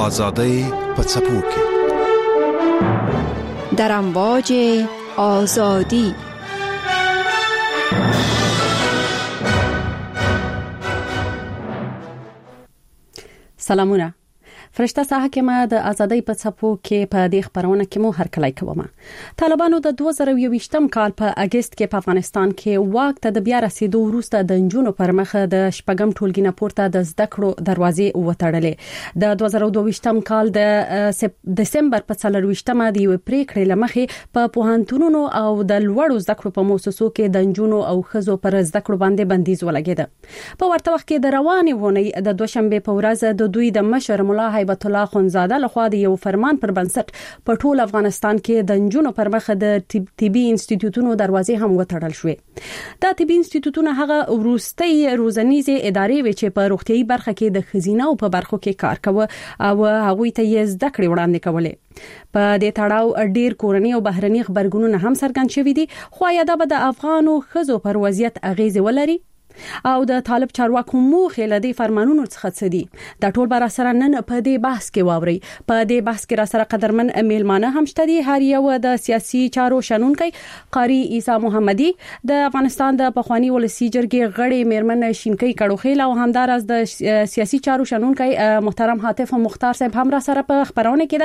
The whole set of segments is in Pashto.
آزادۍ په څپو کې در امواج آزادی. سلامونه. فرشته حاکمه د ازادۍ په څپو کې په دې خبرونه کې مو هرکلی کوم. طالبانو د 2021م کال په اگست کې په افغانستان کې واک ته د بیا رسیدو وروسته د جنونو پر مخ د شپږم ټولګي نه پورته د زده کړو دروازې وتړلې. د 2022م کال د دسمبر په 24مه د یو پریکړې لمخې په پوهنتونونو او د لوړو زده کړو په مؤسسو کې د جنونو او ښځو پر زده کړو باندې بندیز ولګید. په ورته وخت کې د روانې ونې د دوشنبه په ورځ د دوی د مشر مولا هیبت الله خونزاده لخوا د یو فرمان پر بنسټ په ټول افغانستان کې د جنونو پر مخ د طبي انسټیټیوټونو دروازې هم وتړل شوې. دا طبي انسټیټیوټونه هغه وروستي روزنیزه ادارې وي چې په روغتيایي برخه کې د خزینه او په برخو کې کار کوي او هغه ته یې زده کړې وړاندې کولې. په دې تړاو ډیر کورنۍ او بهرني خبرګونونه هم څرګند شوي دي، خو یا دا به د افغانو ښځو پر وضعیت اغیز ولري او د طالب چارواکو موخه لدی فرمانونو څخه څه دي. د ټول بر سره نن په دې بحث کې واوري. په دې بحث کې را سره قدرمن میلمانه هم شته دي. هر یو د سیاسي چارو شنونکي قاری عیسی محمدي، د افغانستان د پخوانی ولسی جرګې غړي میرمن شینکی کډوخیل او همدارس د سیاسي چارو شنونکي محترم حاتف مختار صاحب هم را سره په خبرونه کې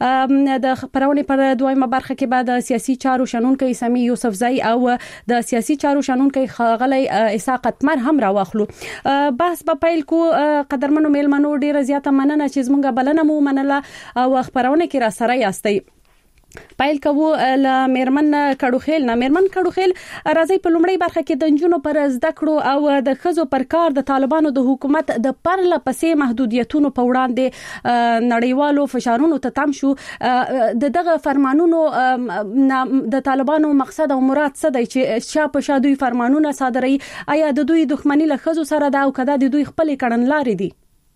د خبرونه پر دویمه برخه کې بعد سیاسي چارو شنونکي سمي یوسفزئی او د سیاسي چارو شنونکي خاغلی اسحاق مر هم راوخلو. بحث په پیل کو قدرمنو میلمنو ډیره زیاته مننه چې زمونږ بلنه مو منله او خبرونه کې را سره یاستئ. پایل کوو ل میرمن کډوخیل نه. میرمن کډوخیل راځي په لومړی برخه کې د جنونو پر زده کړو او د خزو پر کار د طالبانو د حکومت د پرله پسې محدودیتونو په وړاندې نړیوالو فشارونو ته تم شو. دغه فرمانونو د طالبانو مقصد او مراد څه دی چې شاپ شادوی فرمانونه صادري؟ آیا د دوی دښمنی له خزو سره دا او کدا د دوی خپل کړنلارې دي؟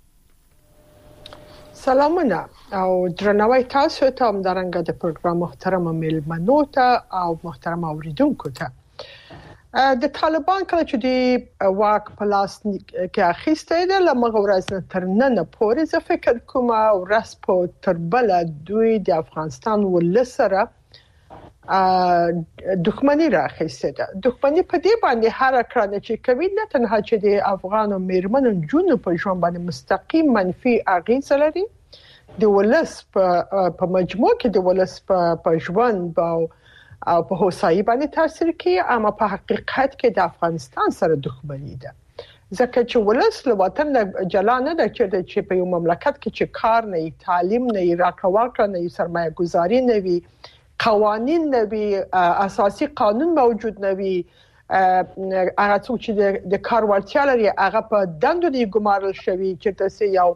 سلامونه او درناوی تاسو ته هم درنګ د پروګرام محترم میلمنو ته او محترم اوریدونکو ته. د طالبان کله چې د واک په لاس کې اخیسته ده لمغه ورځ تر نن پورې زه فکر کوم ورځ په تربل دوی د افغانستان ولسره دښمنی راخیسته ده. دښمنی په دې باندې هر کړنه چې کوي نه تنها چې د افغان میرمنو جنونو په ژوند باندې مستقیم منفي اغیز لري، د ولس په مجموع کې د ولس په ژوند او په هوساینه باندې تاثیر کوي، اما په حقیقت کې د افغانستان سره دښمنی ده. ځکه چې ولس له وطن جلا نه ده چې په یو مملکت کې چې کار نه، تعلیم نه، راکړه نه، سرمایه گذاري نه وي، قوانین نه وي، اساسي قانون موجود نه وي، هغه څوک چې د کار وړتیا لري هغه په دندو دی ګمارل شوی چې تاسو یو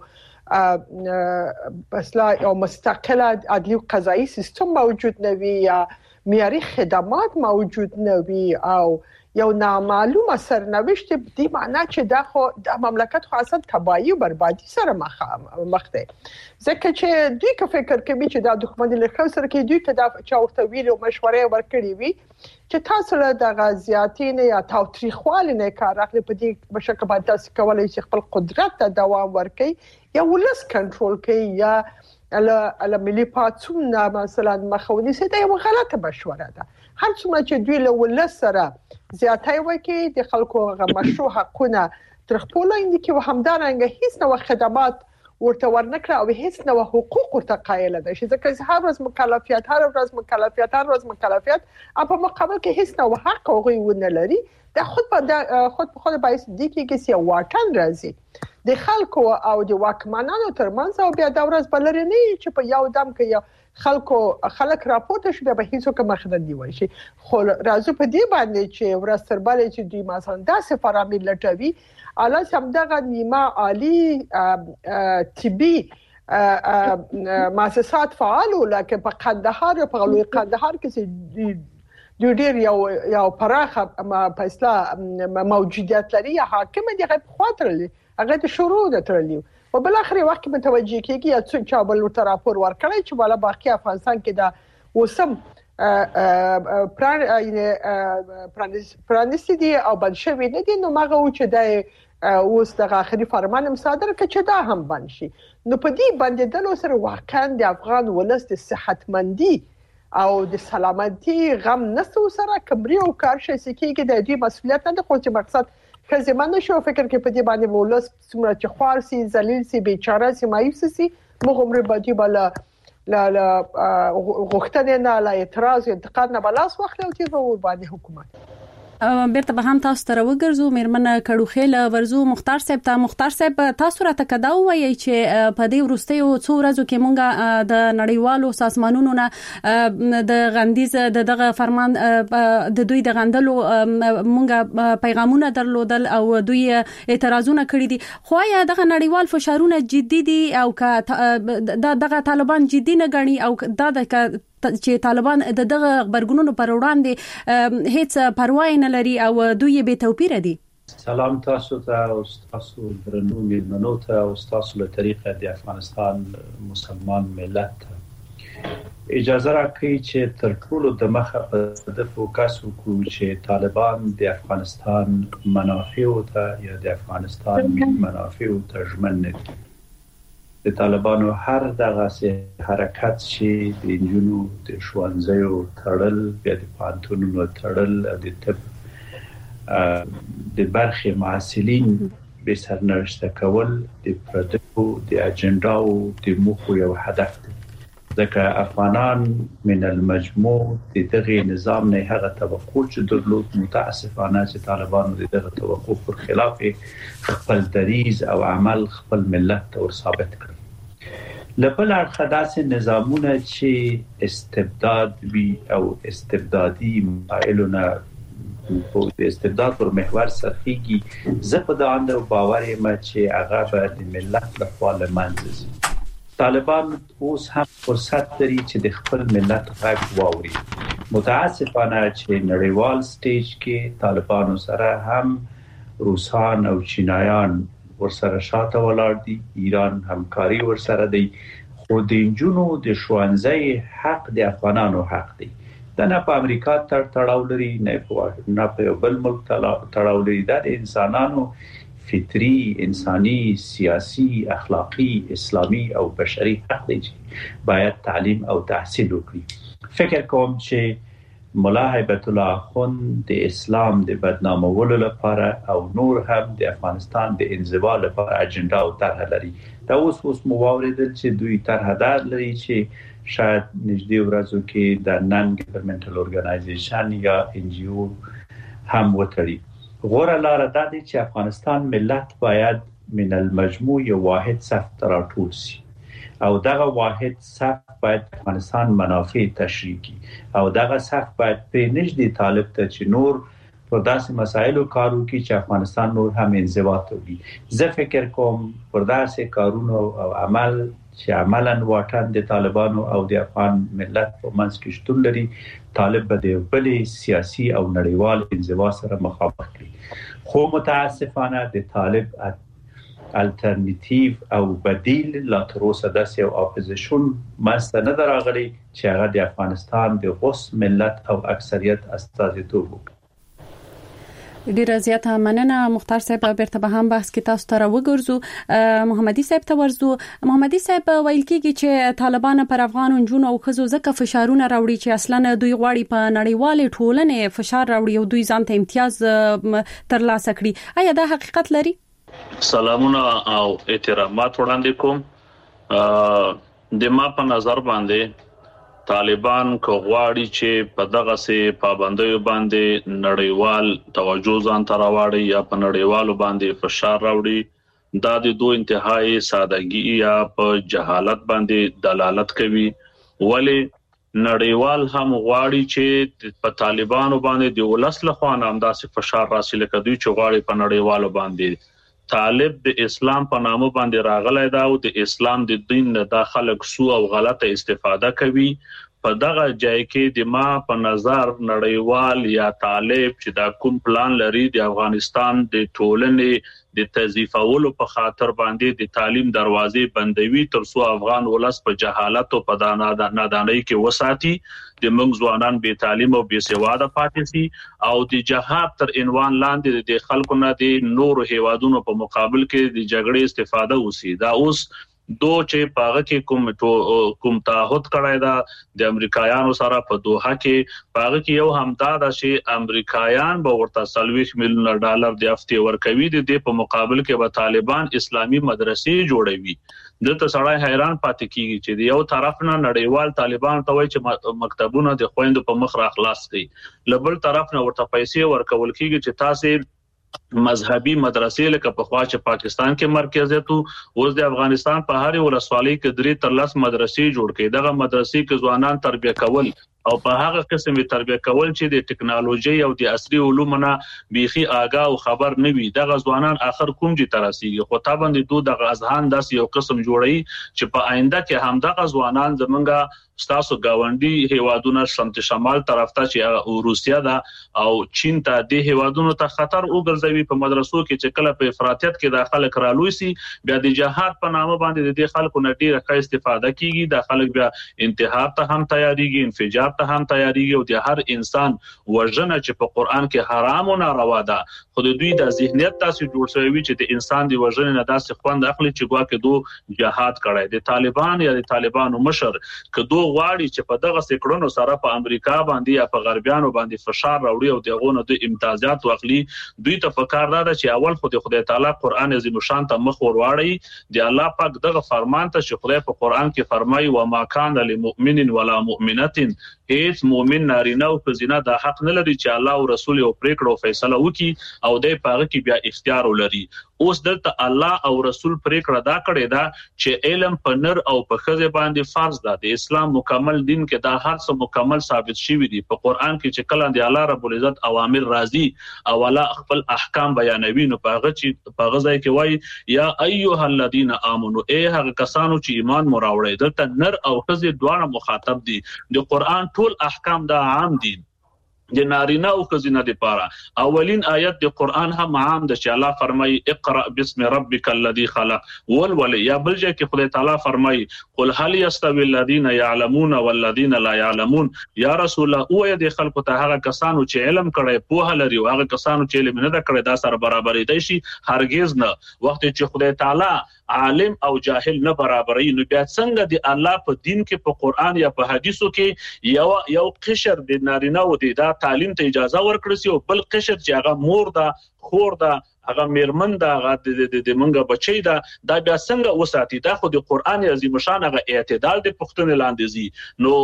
اصلا یو مستقله عدلی او قضایي سیستم موجود نه وي یا معیاري خدمات موجود نه وي او یو نامعلومه سرنوشت دی، معنی چې د مملکت خو اصلا تباہی او بربادي سره مخ ده. ځکه چې دوی که فکر کوي چې دا دښمنی له خلکو سره کې دوی ته دا چاوته ویل او مشورې ورکړي وي چې تاسو له د غزياتین یا تاوتریخوالي نه کار اخلي، په دې بشکره باندې تاسو کولای شئ خپل قدرت ته دوام ورکړي یا ولس کنټرول کړي یا ال ملي پاتون مثلا مخاوني سي. دا یو غلطه مشوره ده. هر څومره چې دوی له ولس سره زیاتای وکړي د خلکو مشروع حقونه تر خپل لاندې کې همدارنګه هیڅ نو خدمات ورته ورنکړه او هیڅ نو حقوق ورته قایل ده شي. ځکه هر ورځ مکلفیت او په مقابل کې هیڅ نو حق او غوښنه لري. دا خود په خود باعث دي کې چې واټن راځي د خلکو او د واکمنانو ترمنځ او بیا د ورځ بلرنی چې په یو دم کې خلک راپورته شي به هیڅ کوم مخدن دی وای شي. خو راځو په دې باندې چې ورځ تر بلې چې دوی مثلا داسې فرامل لټوي اله سم دغه نیمه عالی طبي مؤسسات فعالو لکه په قندهار او په لوی قندهار کې دوی ډیر یو پراخه په اصطلاح موجودیت لري یا حاکم دی غو خاطرلی هغه د شروع د ترلیو په بل اخر وخت کې متوجي کیږي چې چا بل تر راپور ورکړی چې والا باقي افغانستان کې دا وسم پرانستی دی او بل شوی نه دی. نو ماغه و چې د اوس د اخري فرمان صادر کړ چې دا هم بند شي. نو په دې بندیدلو سره واقعا د افغان ولس د صحتمندي او د سلامتي غم نسو سره کمري او کار شي کېږي د دې مسولیت نه خو چې مقصد خزمانه شو فکر کې په دې باندې ولس څومره چې خوار سي ذلیل سي بیچاره سي مایوس سي مغمر باندې بلا لا غوښتنه نه لا اعتراض انتقاد نه بلاس وخت او تیر ور باندې حکومت بیرته به هم تاسو ته وګرځو میرمنه کډوخیل ورزو مختار صاحب تاسو راته کدا وایي چې په دې وروستیو څو ورځو کې مونږه د نړیوالو سازمانونو نه د غندیز دغه فرمان د دوی د غندلو مونږه پیغامونه درلودل او دوی اعتراضونه کړی دي خو یا دغه نړیوال فشارونه جدي دي او دغه طالبان جدي نه غني او دا چې طالبان دغه خبرګونونو پر وړاندې هیڅ پروا نه لري او دوی به توپیر دي. سلام تاسو ته او تاسو درنو مېلمنو ته او تاسو له طریقه د افغانستان مسلمان ملت اجازه راکړئ چې تر ټولو د مخه په د فوکس وکړو چې طالبان د افغانستان منافع ته یا د افغانستان منافع ته ژمن نه دي. د طالبانو هر دغه حرکت چې د انجونو د شوانځیو تړل بیا د پانتونونو تړل د طب د برخي محصلین به سرنوشته کول د پروژو د اجنډاو د موخو یو هدف دی ځکه افغانان من المجموع د دغه نظام نه هغه توقع چې درلود متاسفانه چې طالبانو د دغه توقع پر خلاف خپل دریز او عمل خپل ملت ته ثابت کړ. لبل اړخداسې نظامونه چې استبداد وی او استبدادي مایلونه په استبداد پر محور سرخیږي زه په دا اند باور یم چې هغه به د ملت لپاره منځي. طالبان اوس هم فرصت لري چې د خپل ملت غږ واوري. متاسفانه چې نړیوال سټیج کې طالبانو سره هم روسان او چینایان ورسره شاته ولاړ دي. ایران همکاري ورسره دی خو د انجونو د شوانځي حق د افغانانو حق دی. دا نه په امریکا تړاو لري نه په بل ملک تړاو لري. دا د انسانانو فطری انساني سیاسي اخلاقی اسلامي او بشري حق دی چې باید تعلیم او تحصیل وکړي. فکر کوم چې مولا هیبت الله خان د اسلام د بدنامولو لپاره او نور هم د افغانستان د انزوا لپاره اجنډا او طرح لري. دا اوس موارد چې دوی طرح دار لري چې شاید نږدې ورځو کې د نن ګورنمنټل اورګنایزیشن یا ان جی او هم وتړي. غوړه لار دا دی چې افغانستان ملت باید من المجموع یو واحد صف تراټول شي او دغه واحد صف باید افغانستان منافع تشریح کی او دغه صف باید په نږدې طالب ته چې نور پر داسې مسایلو کارو کی چې افغانستان نور هم انزوا کوي. زه فکر کوم پر داسې کارونو او عمل چې عملاً واټن د طالبانو او د افغان ملت په منځ کې شتون لري طالب به د بلې سیاسي او نړیوال انزوا سره مخامخ کړي. خو متاسفانه د طالب الټرنیټیو او بدیل لا تر اوسه داسې یو اپوزیشن ماسته نه دراغلي چې هغه د افغانستان د غوث ملت او اکثریت استازیتوب وکړي. ډیره زیاته مننه مختار صاحب. بیرته به هم بحث کې تاسو ته وګورځو. محمدي صاحب ته ورځو. محمدي صاحب ویل کېږي چې طالبان پر افغان جنونو او خزو زکه فشارونه راوړي چې اصلا دوی غواړي په نړیوال ټولنې فشار راوړي او دوی ځان ته امتیاز ترلاسه کړي. آیا دا حقیقت لري؟ سلامونه او احترامات وړاندې کوم. د ما په نظر باندې طالبان کو غواړي چې په دغه سي پابندیو باندې نړیوال توجه ځان ته راوړي یا په نړیوالو باندې فشار راوړي دا د دوه انتهایی سادهګي یا په جهالت باندې دلالت کوي. ولی نړیوال هم غواړي چې په طالبانو باندې د ولس له خوا هم داسې فشار راسي لکه دوی چې غواړي په نړیوالو باندې. طالب د اسلام په نامه باندې راغلی دا او د اسلام د دین نه د خلک سو او غلطه استفاده کوي. په دغه ځای کې د ما په نظر نړیوال یا طالب چې دا کوم پلان لري د افغانستان د ټولنې د تضعیفولو په خاطر باندې د تعلیم دروازې بندوي ترڅو افغان ولس په جهالت او په نادانۍ کې وساتي د موږ ځوانان به تعلیم او به سواده پاتې سي او د جهاد تر عنوان لاندې د خلکو نه د نور هیوادونو په مقابل کې د جګړې استفاده وسی دا اوس دو چې پاغه کې کوم تعهد کړای دا د امریکایانو سره په دوحه کې پاغه کې یو همدا د شي امریکایان به ورته 30 میلیون ډالر د هفته ورکوي د په مقابل کې به طالبان اسلامي مدرسې جوړوي دلته سړی حیران پاتې کیږي چې د یو طرف نه نړیوال طالبان ته وایي چې مکتبونه د خويندو په مخ را خلاص کړي لبل طرف نه ورته پیسې ورکول کیږي چې تاسو مذهبي مدرسې لکه په خوا چې پاکستان کې مرکزیت اوس د افغانستان په هر ولسوالۍ کې 3 تر 10 مدرسې جوړ کړي دغه مدرسې کې ځوانان تربیه کول او په هغه قسمه تربیه کول چې د ټکنالوژي او د عصري علومو نه بيخي آگاه او خبر نه وي دغه ځوانان اخر کوم دي تراسيږي خو تابند دوه دغه اذهان داس یو قسم جوړي چې په آینده کې هم دغه ځوانان زمونږه ستاسو گاونډي هیوادونو سمت شمال طرف ته چې روسیا ده او چین ته د هیوادونو ته خطر وګرځوي په مدرسو کې چې کله په افراطیت کې داخله کرالوي سي بیا د جهاد په نامه باندې د خلکو نه ډیره ښه استفاده کیږي د خلک بیا انتحار ته هم تیاریږي انفجار ته هم تیاریږي او د هر انسان وژنه چې په قران کې حرام او ناروا ده خو د دوی د ذهنیت تاسو جوړ شوی چې د انسان د وژنې نه داسې خوند اخلي چې ګوا کې دوه جهاد کړي د طالبان یا د طالبانو مشر کدو غواړي چې په دغه سکړونو سره په امریکا باندې یا په غربیانو باندې فشار راوړي او دغه د امتیازات واخلي دوی ته فکر دا چې اول خدای تعالی قران عظیم شان ته مخ ورواړي د الله پاک دغه فرمان ته چې خدای په قران کې فرمایي و ما کان للمؤمن ولا مؤمنه هیڅ مؤمن نارینه او ښځینه د حق نه لري چې الله او رسول او پریکړه او فیصله وکړي او د پاغه کې بیا اختیار ولري اوس دلته الله او رسول پریکړه دا کړې ده چې علم په نر او په ښځه باندې فرض ده د اسلام مکمل دین کې دا هر څه مکمل ثابت شوی دي په قران کې چې کله دی الله رب العزت اوامر راځي او الله خپل احکام بیانوي نو پاغه چې پاغه ځای کې وایي یا ایها الذین آمنو ای هغه کسانو چې ایمان مو راوړی دلته نر او ښځه دواړه مخاطب دي د قران ټول احکام دا عام دي د نارینه او ښځینه لپاره اولین آیت د قران هم عام د چې الله فرمایي اقرأ بسم ربک الذی خلق ول یا بل ځای کې خدای تعالی فرمایي قل هل يستوي الذين يعلمون والذين لا يعلمون یا رسول الله او د خلکو ته هغه کسانو چې علم کړي په هلري او هغه کسانو چې علم نه کړي دا سره برابرې دي شي هرگز نه وخت چې خدای تعالی عالم او جاهل نه برابرې نو بیا څنګه د الله په دین کې په قران یا په حدیثو کې یو قشر د نارینه او د تعلیم ته اجازه ورکړي سي او بل قشر چې هغه مور ده خور ده هغه میرمن ده هغه د منګه بچی ده دا بیا څنګه وساتي دا خو د قران عظیم شان هغه اعتدال د پښتون لاندې زی نو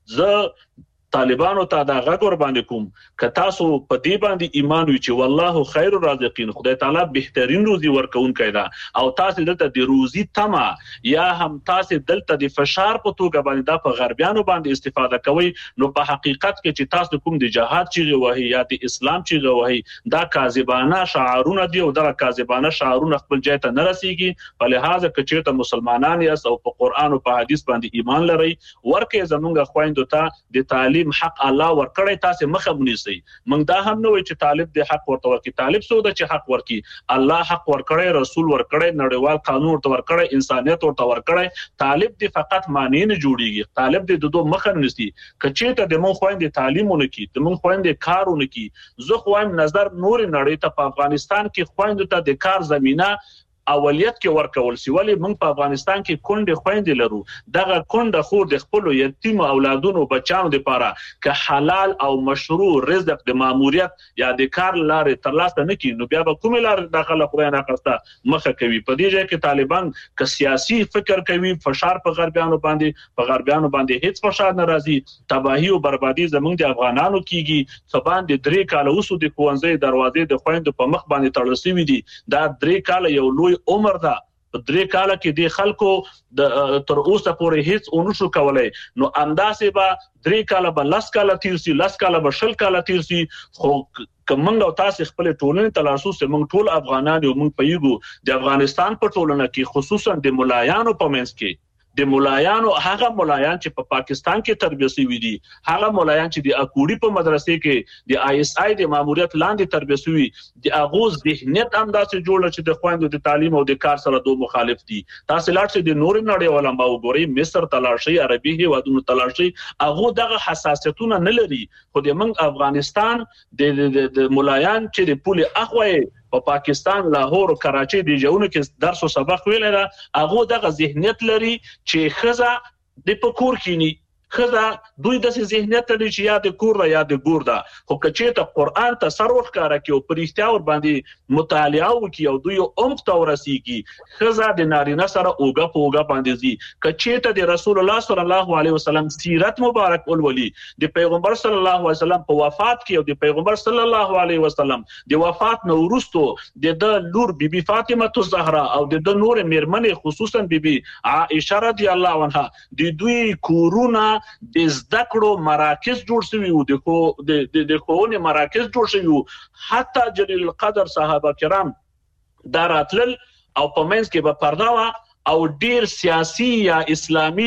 زه طالبانو ته دا غږ ور باندې کوم ک تاسو په دې باندې ایمان وي چې والله خیر الرازقین خدای تعالی بهترین روزي ورکوونکی دا او تاسو دلته د روزي تما یا هم تاسو دلته د فشار په توګه باندې دا په غربیانو باندې استفاده کوي نو په حقیقت کې چې تاسو کوم د جهاد چې وهي یا د اسلام چې وهي دا کاذبانه شعارونه دي او دا کاذبانه شعارونه خپل ځای ته نه رسیږي په لحاظ کې چې مسلمانان یا او په قران او په حدیث باندې ایمان لري ورکه زمونږ خويندو ته د تعلیم حق الله ورکړی تاسو مخه ونیسئ موږ دا هم نه وای چې طالب د حق ورته ورکی طالب سو د چې حق ورکی الله حق ورکړی رسول ورکړی نړیوال قانون ورته ورکړی انسانيت ورته ورکړی طالب د فقط معنی نه جوړیږي طالب د دوه مخه نيسي کچې ته د مون خويندې تعلیمونه کی د مون خويندې کارونه کی زه خوایم نظر نور نړۍ ته په افغانستان کې خويندو ته د کار زمينه اولیت کې ورکول سی ولی موږ په افغانستان کې کونډه خويندې لرو دغه کونډه خور د خپل یتیم اولادونو بچانو لپاره که حلال او مشروع رزق د ماموریت یا د کار لارې ترلاسه نه کړي نو بیا به کومه لار داخله خدای نه خسته مخه کوي په دې ځای کې طالبان که سیاسي فکر کوي فشار په غربیانو باندې هیڅ فشار نه راځي تباہي او بربادي زموږ د افغانانو کیږي سبان د 3 کال اوسو د کوونځي دروازې د خويندو په مخ باندې تړل شوی دي دا 3 کال یو لوی عمر ده 3 کال کې د خلکو د تر اوسه پورې هیڅ اونشو کولای نو انداسه به 3 کال به 10 کال تیر سي 10 کال به 10 کال تیر سي خو کومنګ او تاسو خپل ټولنې تلاسو سه موږ ټول افغانان یو موږ پیګو د افغانستان په ټولنه کې خصوصا د ملایانو په منځ کې د مولایانو هغه مولایان چې په پاکستان کې تربیه شوي دي، هغه مولایان چې د اکوړي په مدرسې کې د ISI د ماموریت لاندې تربیه شوي د هغه ذهنیت هم داسې جوړ چې د خويندو د تعلیم او د کار سره دوه مخالف دي. تاسو لاړ شئ د نور نړۍ علماء وګورئ، مصر تلاشي، عربي هیوادونو تلاشي، هغه دغه حساسیتونه نه لري. خو د من افغانستان د مولایان چې د پولي اخوي په پاکستان لاهور او کراچي د جوونو کې درس او سبق ویل را، هغه دغه ذهنیت لري چې خزه د پکور کینی، خزه دوی د ذهنیت لري چې یا د کور یا د ګور ده. خو کچې ته قران تصرف کار کوي او پرېښتیا ور باندې مطالعه وکي او دوی عمق ته ورسیږي، خزه د نارینه سره اوګه په اوګه باندې زی. کچې ته د رسول الله صلی الله علیه وسلم سیرت مبارک ولولي، د پیغمبر صلی الله علیه وسلم په وفات کې او د پیغمبر صلی الله علیه وسلم د وفات نو وروسته د لور بیبي فاطمه الزهرا او د نور میرمنې خصوصا بیبي عائشه رضی الله عنها د دوی کورونه د زده کړو مراکز جوړ شوي وو، د ښوونې مراکز جوړ شوي وو. حتی جلیل القدر صحابه کرام دا راتلل او په منځ کې به پرده وه او ډیر سیاسي یا اسلامي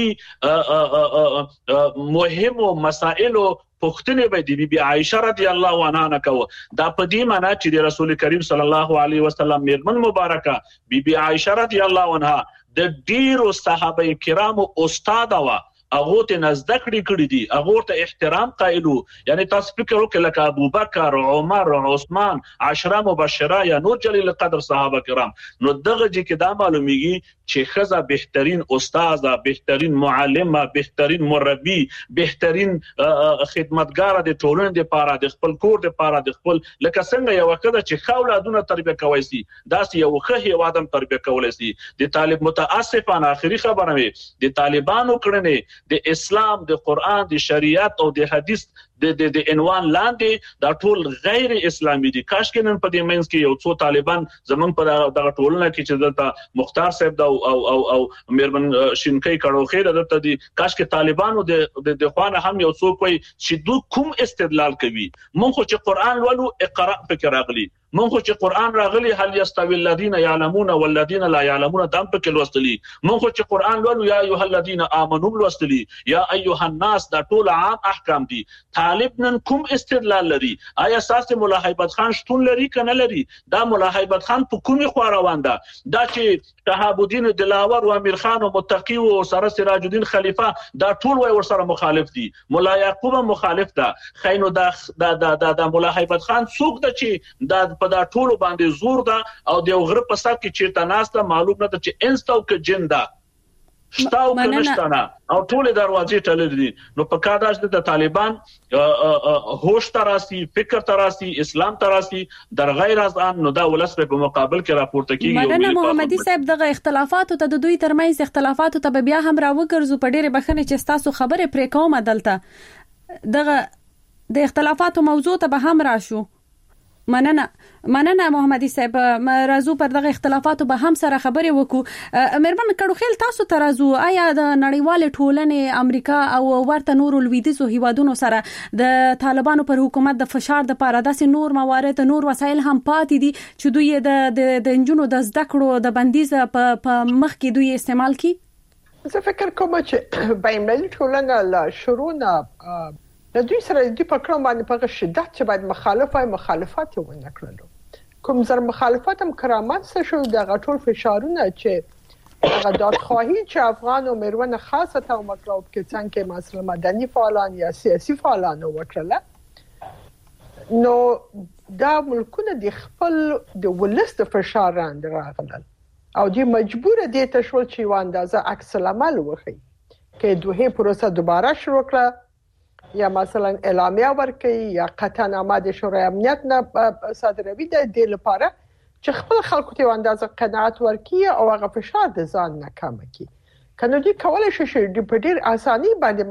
مهمو مسائلو پوښتنې به د بیبي عائشه رضی الله عنها نه کوه. دا په دې معنی چې د رسول کریم صلی الله علیه وسلم میرمن مبارکه بیبي عائشه رضی الله عنها د ډیرو صحابه کرامو استاد وه، هغه ته نزد کړی دي، هغه ته احترام قائلو. یعنی تاسو فکر وکړئ لکه ابوبکر، عمر، عثمان، 10 مبشره یا نور جلیل القدر صحابه کرام، نو دغه چې دا معلومیږي چې خزه بهترین استاد، بهترین معلمه، بهترین مربي، بهترین خدمتګار د ټولنې لپاره، د خپل کور لپاره، د خپل لکه څنګه یو وخت چې خاولادونه تربیه کوي سي، داسې یو ښه هیوادم تربیه کولای سي. د طالب متاسفانه اخري خبره وي د طالبانو کړنې د اسلام، د قران، د شریعت او د حدیث د عنوان لاندې دا ټول غیر اسلامي دي. کاش کې نن په دې منځ کې یو څو طالبان زمونږ په دغه ټولنه کې چې دلته مختار صاحب دا او میرمن شینکۍ کړو خیر دلته دي، کاش کې طالبانو د خوانه هم یو څوک وي چې دوی کوم استدلال کوي. مونږ خو چې قران ولو اقرا فکر راغلي، مونږ خو چې قران راغلي هل یستوی الذین یعلمون والذین لا یعلمون دام په کې لوستلی، مونږ خو چې قران ولو یا ایها الذین آمنوا لوستلی، یا ایها الناس دا ټول عام احکام دي. طالب نن کوم استدلال لري؟ آیا اساس مولا هیبت خان شتون لري کنه لري؟ دا مولا هیبت خان په کومي خوا روان ده؟ دا چې شهاب الدین دلاور او امیر خان او متقی او سره سراج الدین خلیفہ دا ټول وای ور سره مخالف دي، مولا یعقوب مخالف ده. خاینو دا مولا هیبت خان څوک ده چې دا په دا ټول باندې زور ده او د غره په سات کې چیرته ناسته معلوم نه ده چې انستو کې جن ده شتاو کنشتانا او ټول دروازې تړلې دي. نو په کاداش د طالبان هوش تراسي، فکر تراسي، اسلام تراسي در غیر از ان نو دا ولس په مقابل کې راپورته کیږي. مدنه محمدي صاحب دغه اختلافات ته د دوی ترمنځ اختلافات ته بیا هم راوګرځو په ډېر بخنه چې تاسو خبره پرې کوم دلته دغه د اختلافات موضوع ته به هم راشو. مننه محمدي صاحب، راځو پر دغه اختلافاتو به هم سره خبرې وکړو. مېرمن کډوخیل تاسو ته راځو، آیا د نړیوال ټولنې امریکا او ورته نورو لویدیځو هیوادونو سره د طالبانو پر حکومت د فشار د لپاره داسې نور موارد، نور وسایل هم پاتې دي چې دوی د انجونو د زده کړو د بندیز په مخ کې دوی استعمال کړي؟ زه فکر کوم چې بین‌المللي ټولنه لا شروع د دوی سره د پکړو باندې په شدت چې باید مخالفت ونه کړلو. کوم زر مخالفت هم کرامت څه شو د غټول فشارونه چې هغه دادخواهی چې افغان او میرمن خاصه ته مطلب کې څنګه مثلا مدني فعالان یا سیاسي فعالان وکړل، نو دا ملکونه د خپل د ولست فشار راغلل او دی مجبور دي ته شول چې یو اندازه عکس العمل وکړي کې دوه پروسه دوباره شروع کړه، یا مثلا اعلامیه ورکړي یا قطعنامه د شورای امنیت نه صادروي د دې لپاره چې خپل خلکو ته اندازه قناعت ورکړي او هغه فشار د ځان نه کم کړي. کنه دوی کولای شي چې په ډېر اساني باندې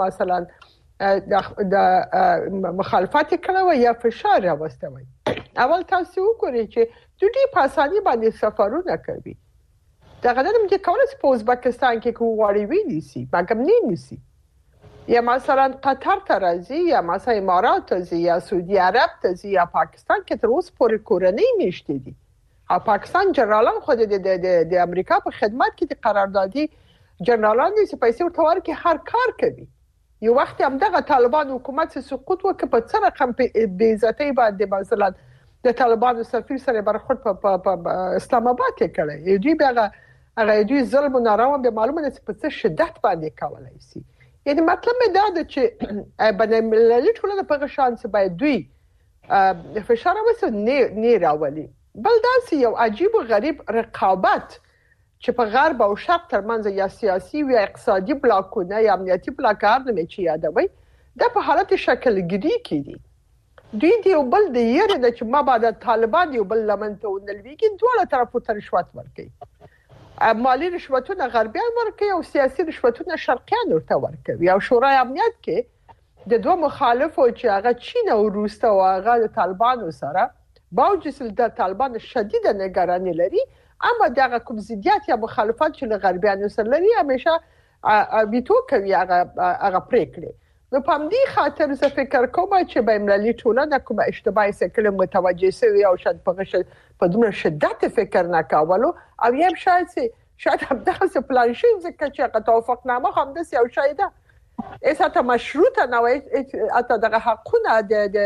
مثلا د مخالفت کړو یا فشار راوستوي. اول تاسو وګورئ چې دوی په اساني باندې سفرونه کوي. دا غواړم چې کولای شي په ازبکستان کې کوړی وي نسی مګم نه نسی، یا مثلا قطر ته راځي، یا مثلا امارات ته ځي، یا سعودي عرب ته ځي، یا پاکستان کې تر اوسه پورې کورنۍ نشته دي. او پاکستان جنرالان خو د امریکا په خدمت کې د قراردادي جنرالان دي چې پیسې ورته ورکړي هر کار کوي. یو وخت هم دغه طالبان حکومت سقوط وکړ په څه رقم په بې عزتۍ باندې مثلا د طالبانو سفیر سره برخورد په اسلام آباد کې کړی. دوی هغه دوی ظلم او ناروا به معلومه ده په څه شدت باندې کولای شي. یعنی مطلب دا ده چې بنای مللي ټولنه په شانس باید دوی فشار وسو نه راولي. بل دا یو عجیب او غریب رقابت چې په غرب او شرق ترمنځ یا سیاسي او اقتصادي بلاکونه یا امنیتي بلاکار نه چې یادوي د په حالت شکلګری کې دي. دوی دی بل د یره د چې ما بعد طالبان یو بل لمنته ونلويږي دوه طرفو ته رشوت ورکړي. مالی رشوتونه غربیان ورکړي او سیاسي رشوتونه شرقیان ورته ورکړي. او شورای امنیت کې د دوه مخالفو چې هغه چین او روس او هغه د طالبانو سره باوجود د طالبان شدید نگرانی لري اما دغه کوم ضدیت یا مخالفت چې غربیانو سره لري همیشه ویتو کوي هغه پریکړه. نو په دې خاطر زه فکر کوم چې به ملي ټولنه کوم اشتباهي سکل متوجه شوی او شاید په دومره شدت فکر نه کولو او یم شاید هم دغه پلان شي ځکه چې توافقنامه هم د یو شاید اساته مشروطه نه وي اته دغه حقونه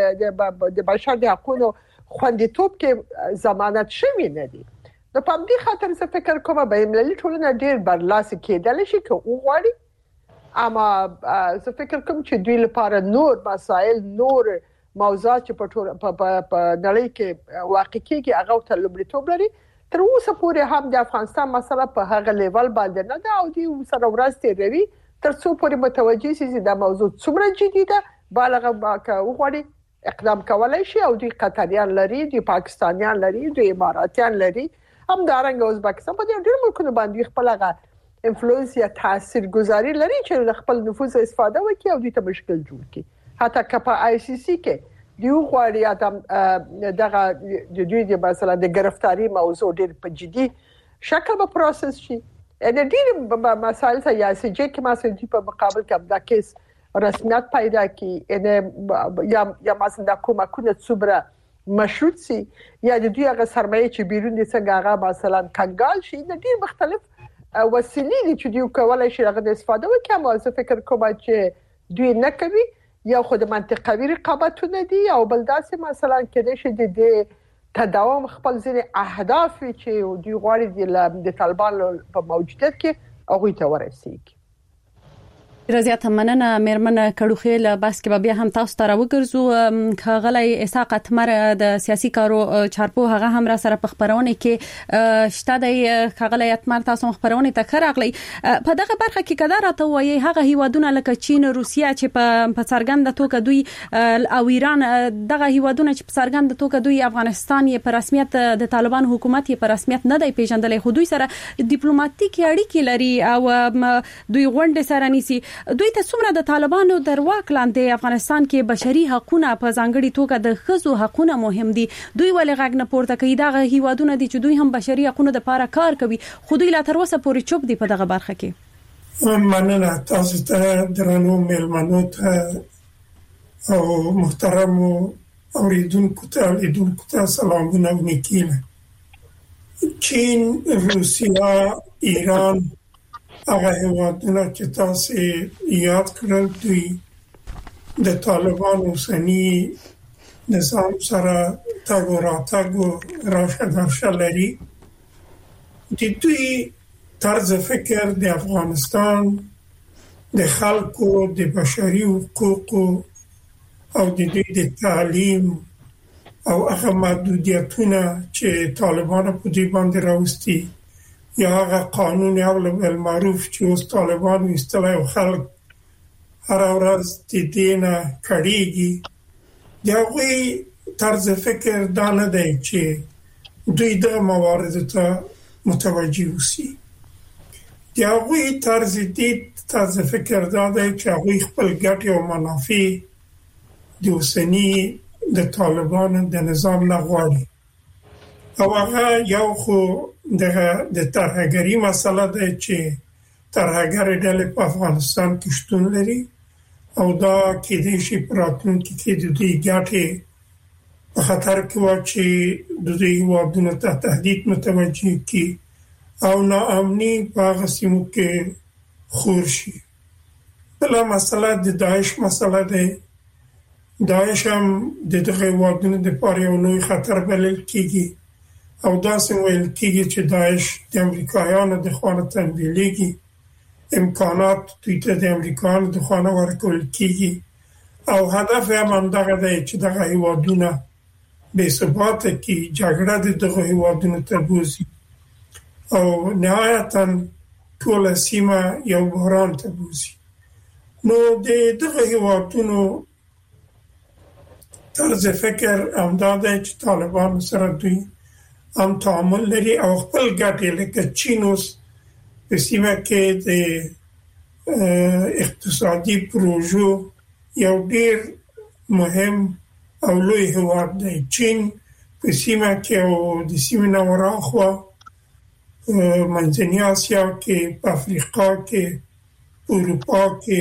د بشر د حقوقو خوندیتوب کې ضمانت شوی نه دي. نو په دې خاطر زه فکر کوم به ملي ټولنه ډیر برلاسه کېدل شي که وغواړي. اما زه فکر کوم چې دوی لپاره نور مسائل نور موضوعات چې په نړۍ کې واقع کېږي هغه ته لومړیتوب لري. تر اوسه پورې هم د افغانستان مسله په هغه لیول باندې نه ده او دوی سره ورځ تیروي تر څو پورې متوجه شي چې دا موضوع څومره جدي ده. بالغ وغواړي اقدام کولای شي او دوی قطریان لري دوی پاکستانیان لري دوی اماراتیان لري هم دارنګ ازبکستان په ډېر ملکونو باندې خپل هغه انفلوئنس یا تاثیرګذاري لري چې خپل نفوذ استفاده وکړي او دوی ته مشکل جوړ کړي. حتی که په آی سی سی کې دیو غواړي ادم دغه د دوی د مثلا د گرفتاری موضوع ډېر په جدي شکل به پروسس شي. د ډېر مسایل ته یا سی جی کې مسایل په مقابل کې دا کیس رسمیت پیدا کړي یا مثلا د کومکونه څومره مشروط سي یا د دوی هغه سرمایه چې بیرون دي څنګه هغه مثلا کنګال شي. د ډېر مختلف وسیلې دي چې دوی کولای شي هغه استفاده وکړي. ما زه فکر کوم چې دوی نه کوي یا خود منطقوي رقابتونه دي او بل داسې مثلا کېدای شي د تداوم خپل ځینې اهداف چې دوی غواړي د طالبان په موجودیت کې هغه ته ورسیږي. رضایت مننه مېرمن کډوخیل بس کې بیا هم تاسو ته راوګرځو خغلی اسحاق اتمر د سیاسي کارو چارپو هغه هم را سره په خبرونه کې شته د خغلی اتمر تاسو خبرونه ته خراغلی په دغه برخه کې کدا راته وایي هغه هیوادونه لکه چین روسیا چې په څرګنده توګه دوی او ایران دغه هیوادونه چې په څرګنده توګه دوی افغانستان یې په رسمیت د طالبان حکومت یې په رسمیت نه دی پیژندلې خو دوی سره ډیپلوماټیک اړیکې لري او دوی غونډه سره نیسي. دوی ته څومره د طالبانو در واک لاندې افغانستان کې بشري حقوقونه په ځانګړي توګه د ښځو حقوقونه مهم دي. دوی ولې غږ نه پورته کوي؟ دا هیوادونه دي چې دوی هم بشري حقوقونه د لپاره کار کوي خو دوی لا تر اوسه پورې چوپ دي په دغه برخه کې. مننه تاسو ته درنو مېلمنو ته او محترم اوریدونکو ته سلامونه وکړم. چین، روسیا، ایران هغه هیوادونه چې تاسو یاد کړل دوی د طالبان اوسنی نظام سره تاګو راتاګو راشه لري. دوی طرز فکر د افغانستان د خلکو د بشري حقوقو او د دوی د تعلیم او هغه محدودیتونه چې طالبان په دې باندې راوستي یا هغه قانون امر بالمعروف چې اوس طالبان ایستلای او خلک هر ورځ د دینه کړيږي دا وی طرز فکر دا نه دی چې دوی د موارد ته متوجي وسی. دا وی طرز فکر دا دی چې هغه خپل ګټې او منافع د اوسنی د طالبان د نظام نه غواړي او هغه یو خو د ترهګری مسله ده چې ترهګر ډلې په افغانستان کې شتون لري او دا کېدای شي په راتلونکي کې د دې ګټې په خطر کې واچي د دې هیوادونو ته تهدید متوجه کی او ناامني په هغه سیمو کې خور شي. بله مسله د داعش مسله ده. داعش هم د دغه هیوادونو دپاره یو لوی خطر بلل کیږي او داسې ویل کیږي چې داعش د امریکایانو د خوا نه تمویلیږي، امکانات دوی ته د امریکایانو د خوا نه ورکول کیږي او هدف هم همدغه دی چې دغه هیوادونه بې ثباته کړي، جګړه د دغه هیوادونو ته بوځي او نهایتاً ټوله سیمه یو بحران ته بوځي. نو د دغه هیوادونو طرز فکر همدا دی چې طالبانو سره دوی هم تعامل لري او خپل ګټې لکه چین اوس په سیمه کې د اقتصادي پروژو یو ډیر مهم او لوی هیواد دی. چین په سیمه کې او د سیمې نه ورهاخوا منځنۍ اسیا کې، په افریقا کې، اروپا کې،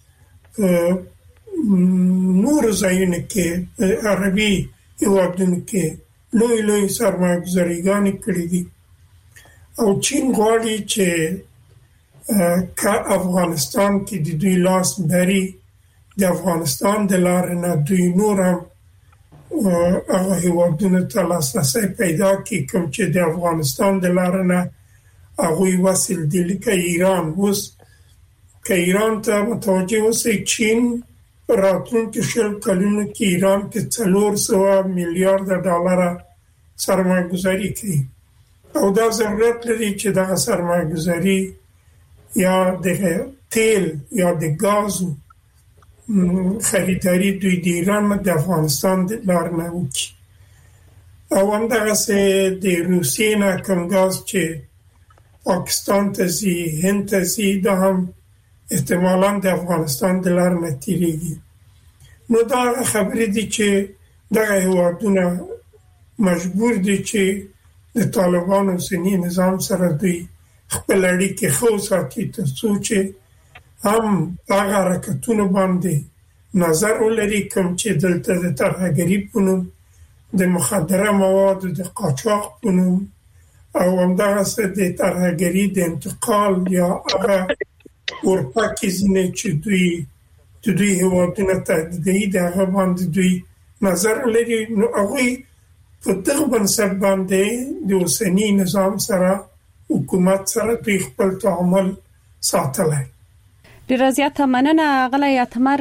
نور ځایونو کې، عربي هیوادونو کې لوی لوی سرمایه‌ګذاریګانې کړې دي او چین غواړي چې که افغانستان کې د دوی لاس بری، د افغانستان د لارې نه دوی نور هم هغه هیوادونو ته لاسرسی پیدا کړي کوم چې د افغانستان د لارې نه هغوی وصل دي. لکه ایران اوس که ایران ته متوجه اوسئ، چین راتلونکي 20 کلونو کې ایران کې 400 میلیارد ډالره سرمایه‌ګذاري کوي او دا ضرورت لري چې دغه سرمایه‌ګذاري یا د تیل یا د ګازو خریداري دوی د ایران د افغانستان د لارې نه وکړي او همدغسې د روسیې نه کوم ګاز چې پاکستان ته ځي، هند ته ځي، دا هم احتمالاً د افغانستان د لارې نه تیریږي. نو دا خبرې دي چې دغه هیوادونه مجبور دي چې د طالبانو اوسني نظام سره دوی خپل اړیکې ښه وساتي تر څو چې هم هغه حرکتونو باندې نظر ولري کوم چې دلته د ترهګري په نوم، د مخدره موادو د قاچاق په نوم او همدغسې د ترهګري د انتقال یا هغه ورپکې ځینې چې دوی هیوادونه تهدیدوي د هغه باندې دوی نظر لري. نو هغوی په دغه بنسټ باندې د اوسني نظام سره، حکومت سره دوی خپل تعامل ساتلی. ډیر زیاته مننه غلی اتمر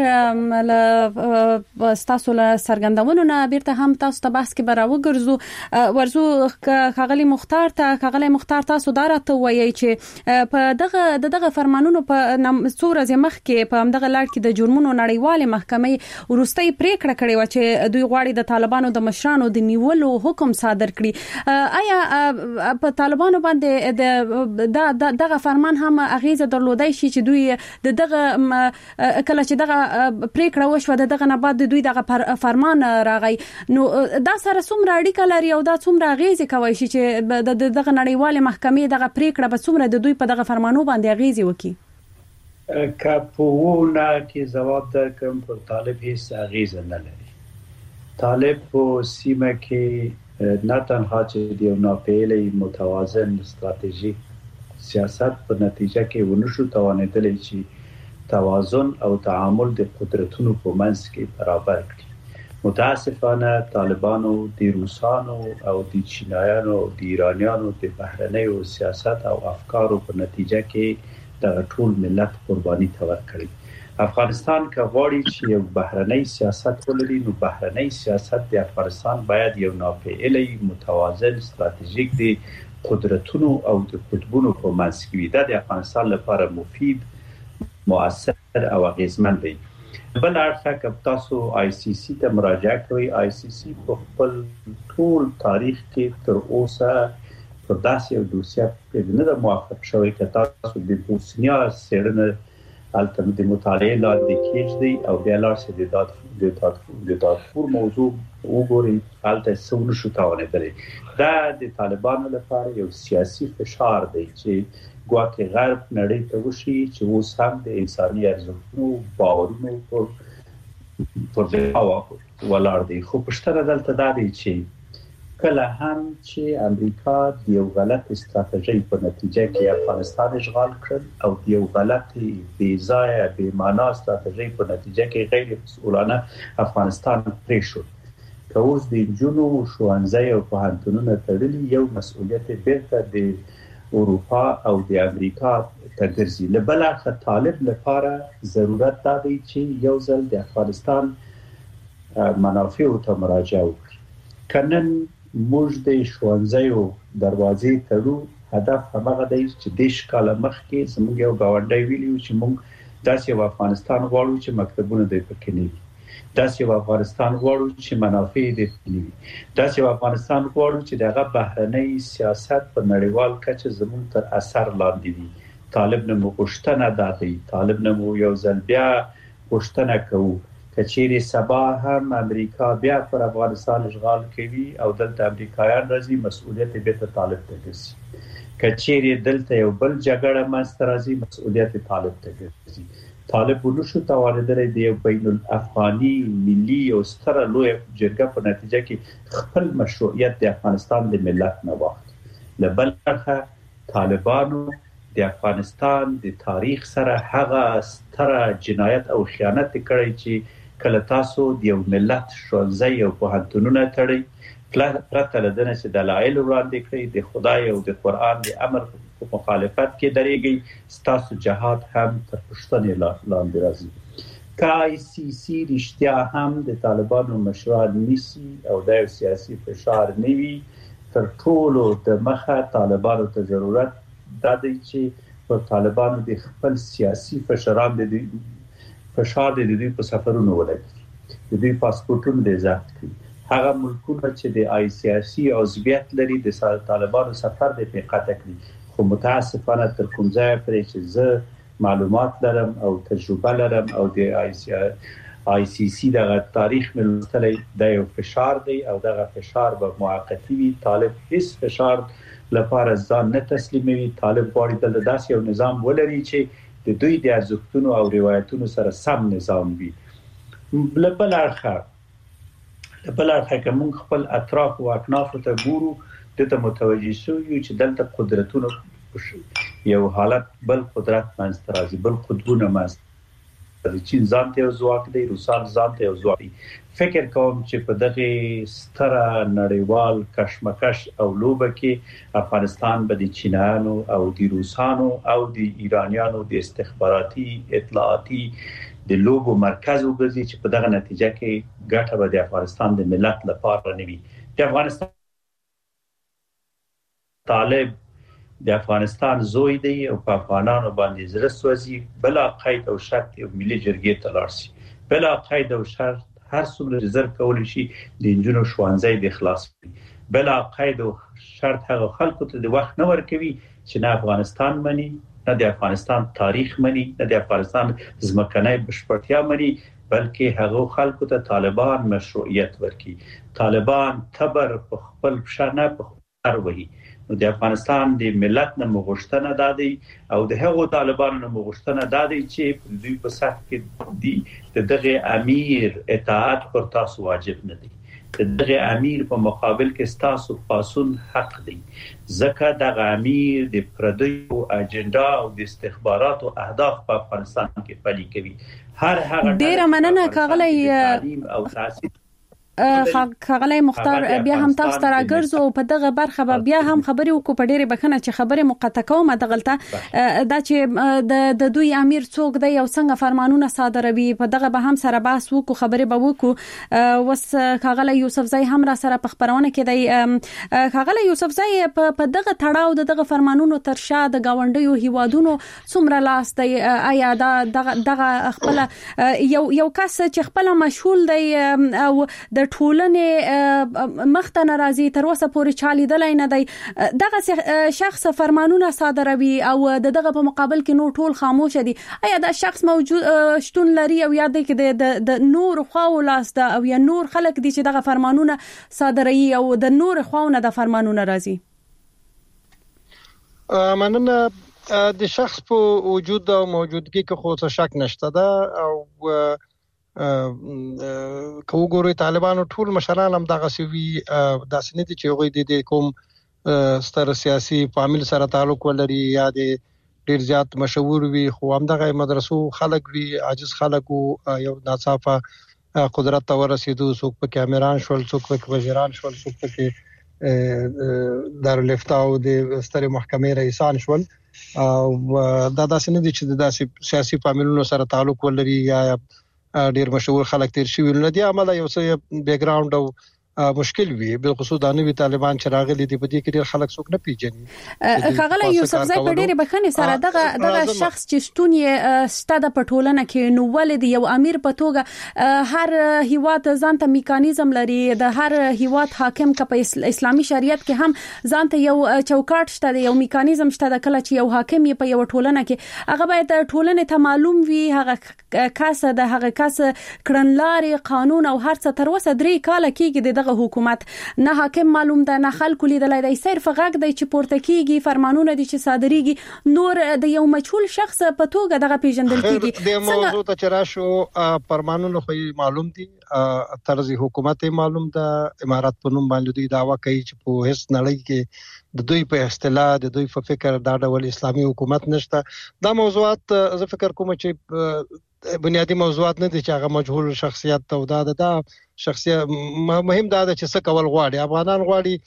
تاسو له سرګندونو نه بیرته هم تاسو ته بحث کې براو ګرځو ورزو خغلی مختار تاسو دارته وایي چې په دغه فرمانونو په څوره زمخ کې په همدغه لړ کې د جرمونو نړیواله محکمې ورستۍ پریکړه کړې و چې دوی غواړي د طالبانو د مشرانو د نیولو حکم صادر کړي. آیا په طالبانو باندې دغه فرمان هم اغیزه درلودای شي چې دوی دغه کله چې دغه پریکړه وشوه دغه نه بعد دوی دغه فرمان راغی، نو دا سره څومره اړیکه لري او دا څومره اغیزه کوي چې دغه نړیواله محکمې دغه پریکړه به څومره د دوی په دغه فرمانو باندې اغیزه وکړي؟ کاپوونه کې جواب درکم پر طالب هیڅ اغیزه نه لري. طالب په سیمه کې نه تنها چې یو ناپېلې متوازن استراتیژیک سیاست په نتیجه کې ونشو توانېدلی چې توازن او تعامل د قدرتونو په منځ کې برابر کړي. متاسفانه طالبانو د روسانو او د چینایانو او د ایرانیانو د بهرنیو سیاست او افکارو په نتیجه کې د ټول ملت قرباني تور کړی. افغانستان که غواړي چې یو بهرنی سیاست ولري، نو بهرنی سیاست د افغانستان باید یو ناپېلې متوازن استراتیژیک دی قدرتونو او د قطبونو په منځ کې وي. دا د افغانستان لپاره مفید، مؤثر او اغیزمن دی. بل اړخ که تاسو آی سی سی ته مراجعه کوئ، آی سی سی په خپل ټول تاریخ کې تر اوسه پر داسې یو دوسیه نه ده موافق شوی که تاسو د بوسنیا څېړنه هلته د مطالعې لاندې کېږدئ او بیا لاړ شئ د دارفور موضوع وګورئ، هلته څه ونشو توانېدلی. دا د طالبانو لپاره یو سیاسي فشار دی چې ګواکې غرب نړۍ ته وشي چې اوس هم د انساني ارزښتونو باورونو پر دفاع ولاړ دی. خو پوښتنه دلته دا دی چې کله هم چې امریکا د یو غلط استراتیژي په نتیجه کې افغانستان اشغال کړ او د یو غلط بې ځایه بې معنا استراتیژي په نتیجه کې غیر مسؤلانه افغانستان پرې شو. که اوس د نجونو ښوونځي او پوهنتونونه تړلي یو مسؤلیت بیرته د اروپا او د امریکا ته ګرځي. له بل اړخه طالب لپاره ضرورت دا دی چې یو ځل د افغانستان منافعو ته مراجعه وکړي. کنن موږ د ښوونځیو دروازې تړو، هدف همغه دی چې د شکاله مخکې زموږ یو گاونډی ویلیو چې موږ داسې یو افغانستان غواړو چې مکتبونه د پکې نه وي، داسې یو افغانستان غواړو چې منافع دې نه وي، داسې یو افغانستان غواړو چې دغه بهرنی سیاست په نړیوال کچه زموږ تر اثر لاندې وي. طالب نه مو غوښتنه ده دی، طالب نه مو یو ځل بیا غوښتنه کوو کچېری سبا هم امریکا بیا پر افغانستان اشغال کوي او دلته امریکایان راځي، مسؤلیت به ته طالب ته ګرځي. کچېری دلته یو بل جګړه ماستر راځي، مسؤلیت طالب ته ګرځي. طالب ونشو توانیدل د یو بین الافغاني ملي او ستره لوی جرګه په نتیجه کې خپل مشروعیت د افغانستان د ملت نه واخلي. لبل اړخه طالبانو د افغانستان د تاریخ سره هغه ستره جنایت او خیانت کړی چې کله تاسو د یو ملت ښوونځي او پوهنتونونه تړئ پرته له دې چې دلایل وړاندې کړئ، د خدای او د قرآن د امر په مخالفت کې درېږئ، ستاسو جهاد هم تر پوښتنې لاندې راځي. که آی سی سی رښتیا هم د طالبانو مشران نیسي او د یو سیاسي فشار نه وي، تر ټولو د مخه طالبانو ته ضرورت دا دی چې پر طالبانو د خپل سیاسي فشاران د دوی په سفرونو ولګي، د دوی پاسپورتونه د ضبط کړي. هغه ملکونه چې د آی سیاسي عضویت لري د طالبانو سفر د قطع کړي. خو متاسفانه تر کوم ځای پرې چې زه معلومات لرم او تجربه لرم او د آی سی سی دغه تاریخ ملتلی د یو فشار دی او دغه فشار به موقتی وي. طالب هیڅ فشار لپاره ځان نه تسلیموي. طالب غواړي دلته داسې یو نظام ولري چې د دوی د ارزښتونو او روایتونو سره سم نظام وي. بل اړخه که موږ خپل اطراف او اکناف ته ګورو، دته متوجه شو چې دلته قدرتونو یو حالت بل قدرت منځته راځي، بل قطبونه منځته راځي. چین ځان ته یو ځواک دی، روسان ځان ته یو ځواک دی. فکر کوم چې په دغه ستره نړیوال کشمکش او لوبه کې افغانستان به د چینایانو او د روسانو او د ایرانیانو د استخباراتي اطلاعاتي د لوبو مرکز وګرځي چې په دغه نتیجه کې ګټه به د افغانستان د ملت لپاره نه وي. د افغانستان طالب د افغانستان زوی دی او په افغانانو باندې زړه سوځي. بلا قید او شرط یو ملي جرګې ته لاړ شي، بلا قید او شرط هر څومره رزرو کولی شي د نجونو ښوونځي د خلاص کړي. بلا قید او شرط هغه خلکو ته د وخت نه ورکوي چې نه افغانستان مني، نه د افغانستان تاریخ مني، نه د افغانستان ځمکنۍ بشپړتیا مني، بلکې هغه خلکو ته طالبان مشروعیت ورکړي. طالبان تبر په خپل پښه نه په خپل وهي. نو د افغانستان د ملت نه مغشتنه دادي او د هغو طالبانو نه مغشتنه دادي چې دوی په صف کې دي دغه امیر اطاعت پر تاسو واجب نه دي. دغه امیر په مقابل کې تاسو پاسون حق دي، ځکه دغه امیر د پردیو اجنډا او د استخباراتو اهداف په افغانستان کې پلي کوي. هر هغه ډیر مننه کاغلی تعلیم او تاسیس خغلی مختار بیا هم تاسو ته راګرځو په دغه برخه به بیا هم خبرې وکړو په ډېرې بخنه چې خبرې مقطع کوم دغلته دا چې د دوی امیر څوک دی او څنګه فرمانونه صادروي په دغه به هم سره بحث وکړو، خبرې به وکړو. وس خغلی یوسفزئی هم را سره په خبرونه کې دی. خغلی یوسفزئی په دغه تړاو دغه فرمانونو تر شا د گاونډیو هیوادونو څومره لاس دی؟ آیا دغه خپل یو کس چې خپل مشغول دی او د ټولنې مخته ناراضي تر اوسه پورې چالیدلای نه دی، دغه شخص فرمانونه صادروي او دغه په مقابل کې نور ټول خاموش دي. آیا دا شخص موجود شتون لري او یا د نور خواو لاس ده او یا نور خلک دي چې دغه فرمانونه صادروي او د نور خواونه د فرمانونه راځي؟ مننه. د شخص په وجود او موجودګي کې خو څه شک نشته ده او کوګوري طالبانو ټول مشران هم دغه سوي داسې نه دي چې هغه د کوم ستر سیاسي فامیل سره تعلق ولري یا د ډیر زیات مشهور وي، خو هم دغه مدرسو خلک وي، عاجز خلک یو ناڅاپه قدرت ته ورسېدو، څوک پکې امیران شول، څوک پکې وزیران شول، څوک پکې دارالفتاء او د ستر محکمې رئیسان شول. دا داسې نه دي چې د سیاسي فامیلونو سره تعلق ولري یا ډیر مشهور خلک تیر شوي. نو د عمله یو څه بیک ګراوند او مشکل وي، بالخصوص د نوې طالبان چې راغلي دي په دې کې ډېر خلک څوک نه پیژني. خغله یوسفزی په ډېرې بخښنې سره دغه شخص چې شتون یې ستاده په ټولنه کې نو ولې یو امیر په توګه هر هیواد ځانته میکانیزم لري، د هر هیواد حاکم که په اسلامي شریعت کې هم ځانته یو چوکاټ شته، یو میکانیزم شته، د کله چې یو حاکم یې په یو ټولنه کې هغه باید ټولنې ته معلوم وي، هغه کس د هغه کس کړنلارې قانون او هر څه تر اوسه 3 کاله کېږي دغه حکومت نه حاکم معلوم ده، نه خلکو لیدلای دی، صرف غږ دی چې پورته کیږي، فرمانونه دي چې صادریږي، نور د یو مجهول شخص په توګه دغه پیژندل کیږي. د موضوع ته چرآشو فرمانونه خو معلوم دي، طرز حکومت معلوم ده، امارات په نوم باندې دوی دعوا کوي چې په هیڅ نړۍ کې د دوی په اصطلاح د دوی په فکر دا ډول اسلامي حکومت نشته. دا موضوعات زه فکر کوم چې بنیادی موضوعات نه دي چې هغه مجهول شخصیت او دا شخصیت مهم دا چې څه کول غواړي. افغانان غواړي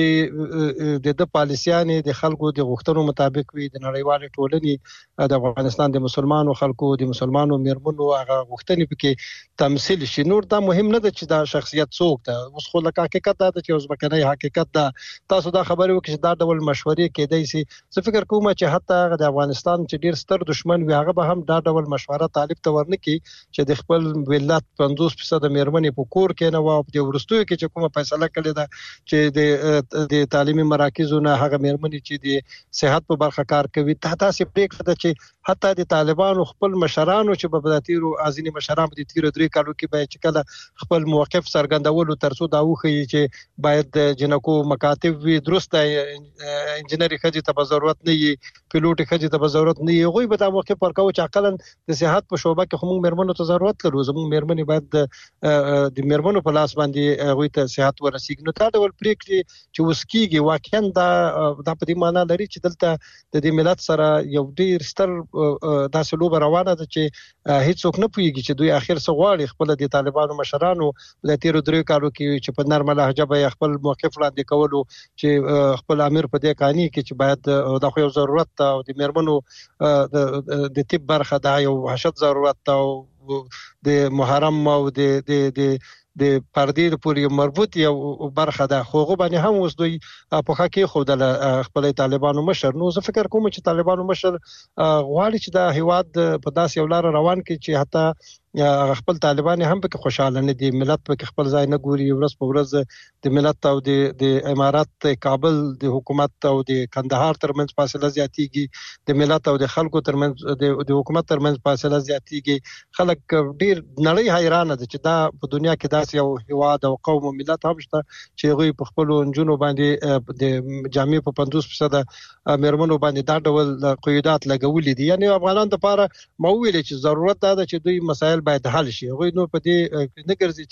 چې د پالیسیانې د خلکو د غوښتنو مطابق وي، د نړیوال ټولنې د افغانستان د مسلمانانو خلکو د مسلمانانو میرمنو هغه غوښتنې پکې تمثيل شي. نور دا مهم نه ده چې دا شخصیت څوک ده. اوس خو لکه حقیقت دا چې اوس بکنه حقیقت دا تاسو دا خبرې وکړئ چې دا ډول مشورې کېدای شي. زه فکر کوم چې حتی د افغانستان چې ډیر ستر دشمن وي هغه به هم دا ډول مشوره طالب ته ورنکي چې د خپل ملت 50% میرمنې په کور کې نه و، په ورستوي کې چې کومه فیصله کړې ده چې د تعلیمي مراکزونو هغه میرمنې چې د صحت په برخه کار کوي، تاسو پریکړه ده چې حتی د طالبانو خپل مشرانو چې په بداتیرو ازینی مشران په تیرو 3 کالو کې به چې کله خپل موقف څرګندولو ترڅو دا وخی چې باید د جنکو مکاتب وي، درسته انجنیری خځې ته ضرورت نه وي، پیلوټ خځې ته ضرورت نه وي، غوي به دا موقف ورکو چې عقلاً د صحت په شوبه کې هم میرمنو ته ضرورت لرو. زموږ میرمنې باید د میرمنو په لاس باندې غوي ته صحت ورسیږي. نو دا ډول پریکړې چې وسکیږي واقعا دا په دې معنی لري چې دلته د دې ملت سره یو ډیر ستر داسې لوبه روانه ده چې هیڅوک نه پوهیږي چې دوی اخر څه غواړي. خپل د طالبانو مشرانو د تیرو 3 کالو کې چې په نرمه لهجه به خپل موقف وړاندې کولو چې خپل امیر په دې قانوني کې چې باید د خو یو ضرورت او د میرمنو د طب برخه دا یو حشد ضرورت او د محرم او د پردې پورې مربوط یو برخه ده، خو غو باندې هم اوس دوی په حقیقت خو د خپل طالبانو مشر. نو زه فکر کوم چې طالبانو مشر غواړي چې دا هیواد په داسې یو لار روان کړي چې حتی خپل طالبان هم په خوشاله نه دي، ملت په خپل ځای نه ګوري. ورځ په ورځ د ملت او د امارات کابل د حکومت او د کندهار ترمنځ فاصله زیاتېږي، د ملت او د خلکو ترمنځ د حکومت ترمنځ فاصله زیاتېږي. خلک ډیر نړۍ حیرانه ده چې دا په دنیا کې داسې یو هیواد او قوم او ملت هم شته چې غوي په خپل انجونو باندې د جامع په 50% میرمنو باندې دا ډول قیودات لګولې دي. یعنی افغانان د لپاره مو ویل چې ضرورت ده چې دوی مسایل باید حل شي. غوي نو په دې نه ګرځي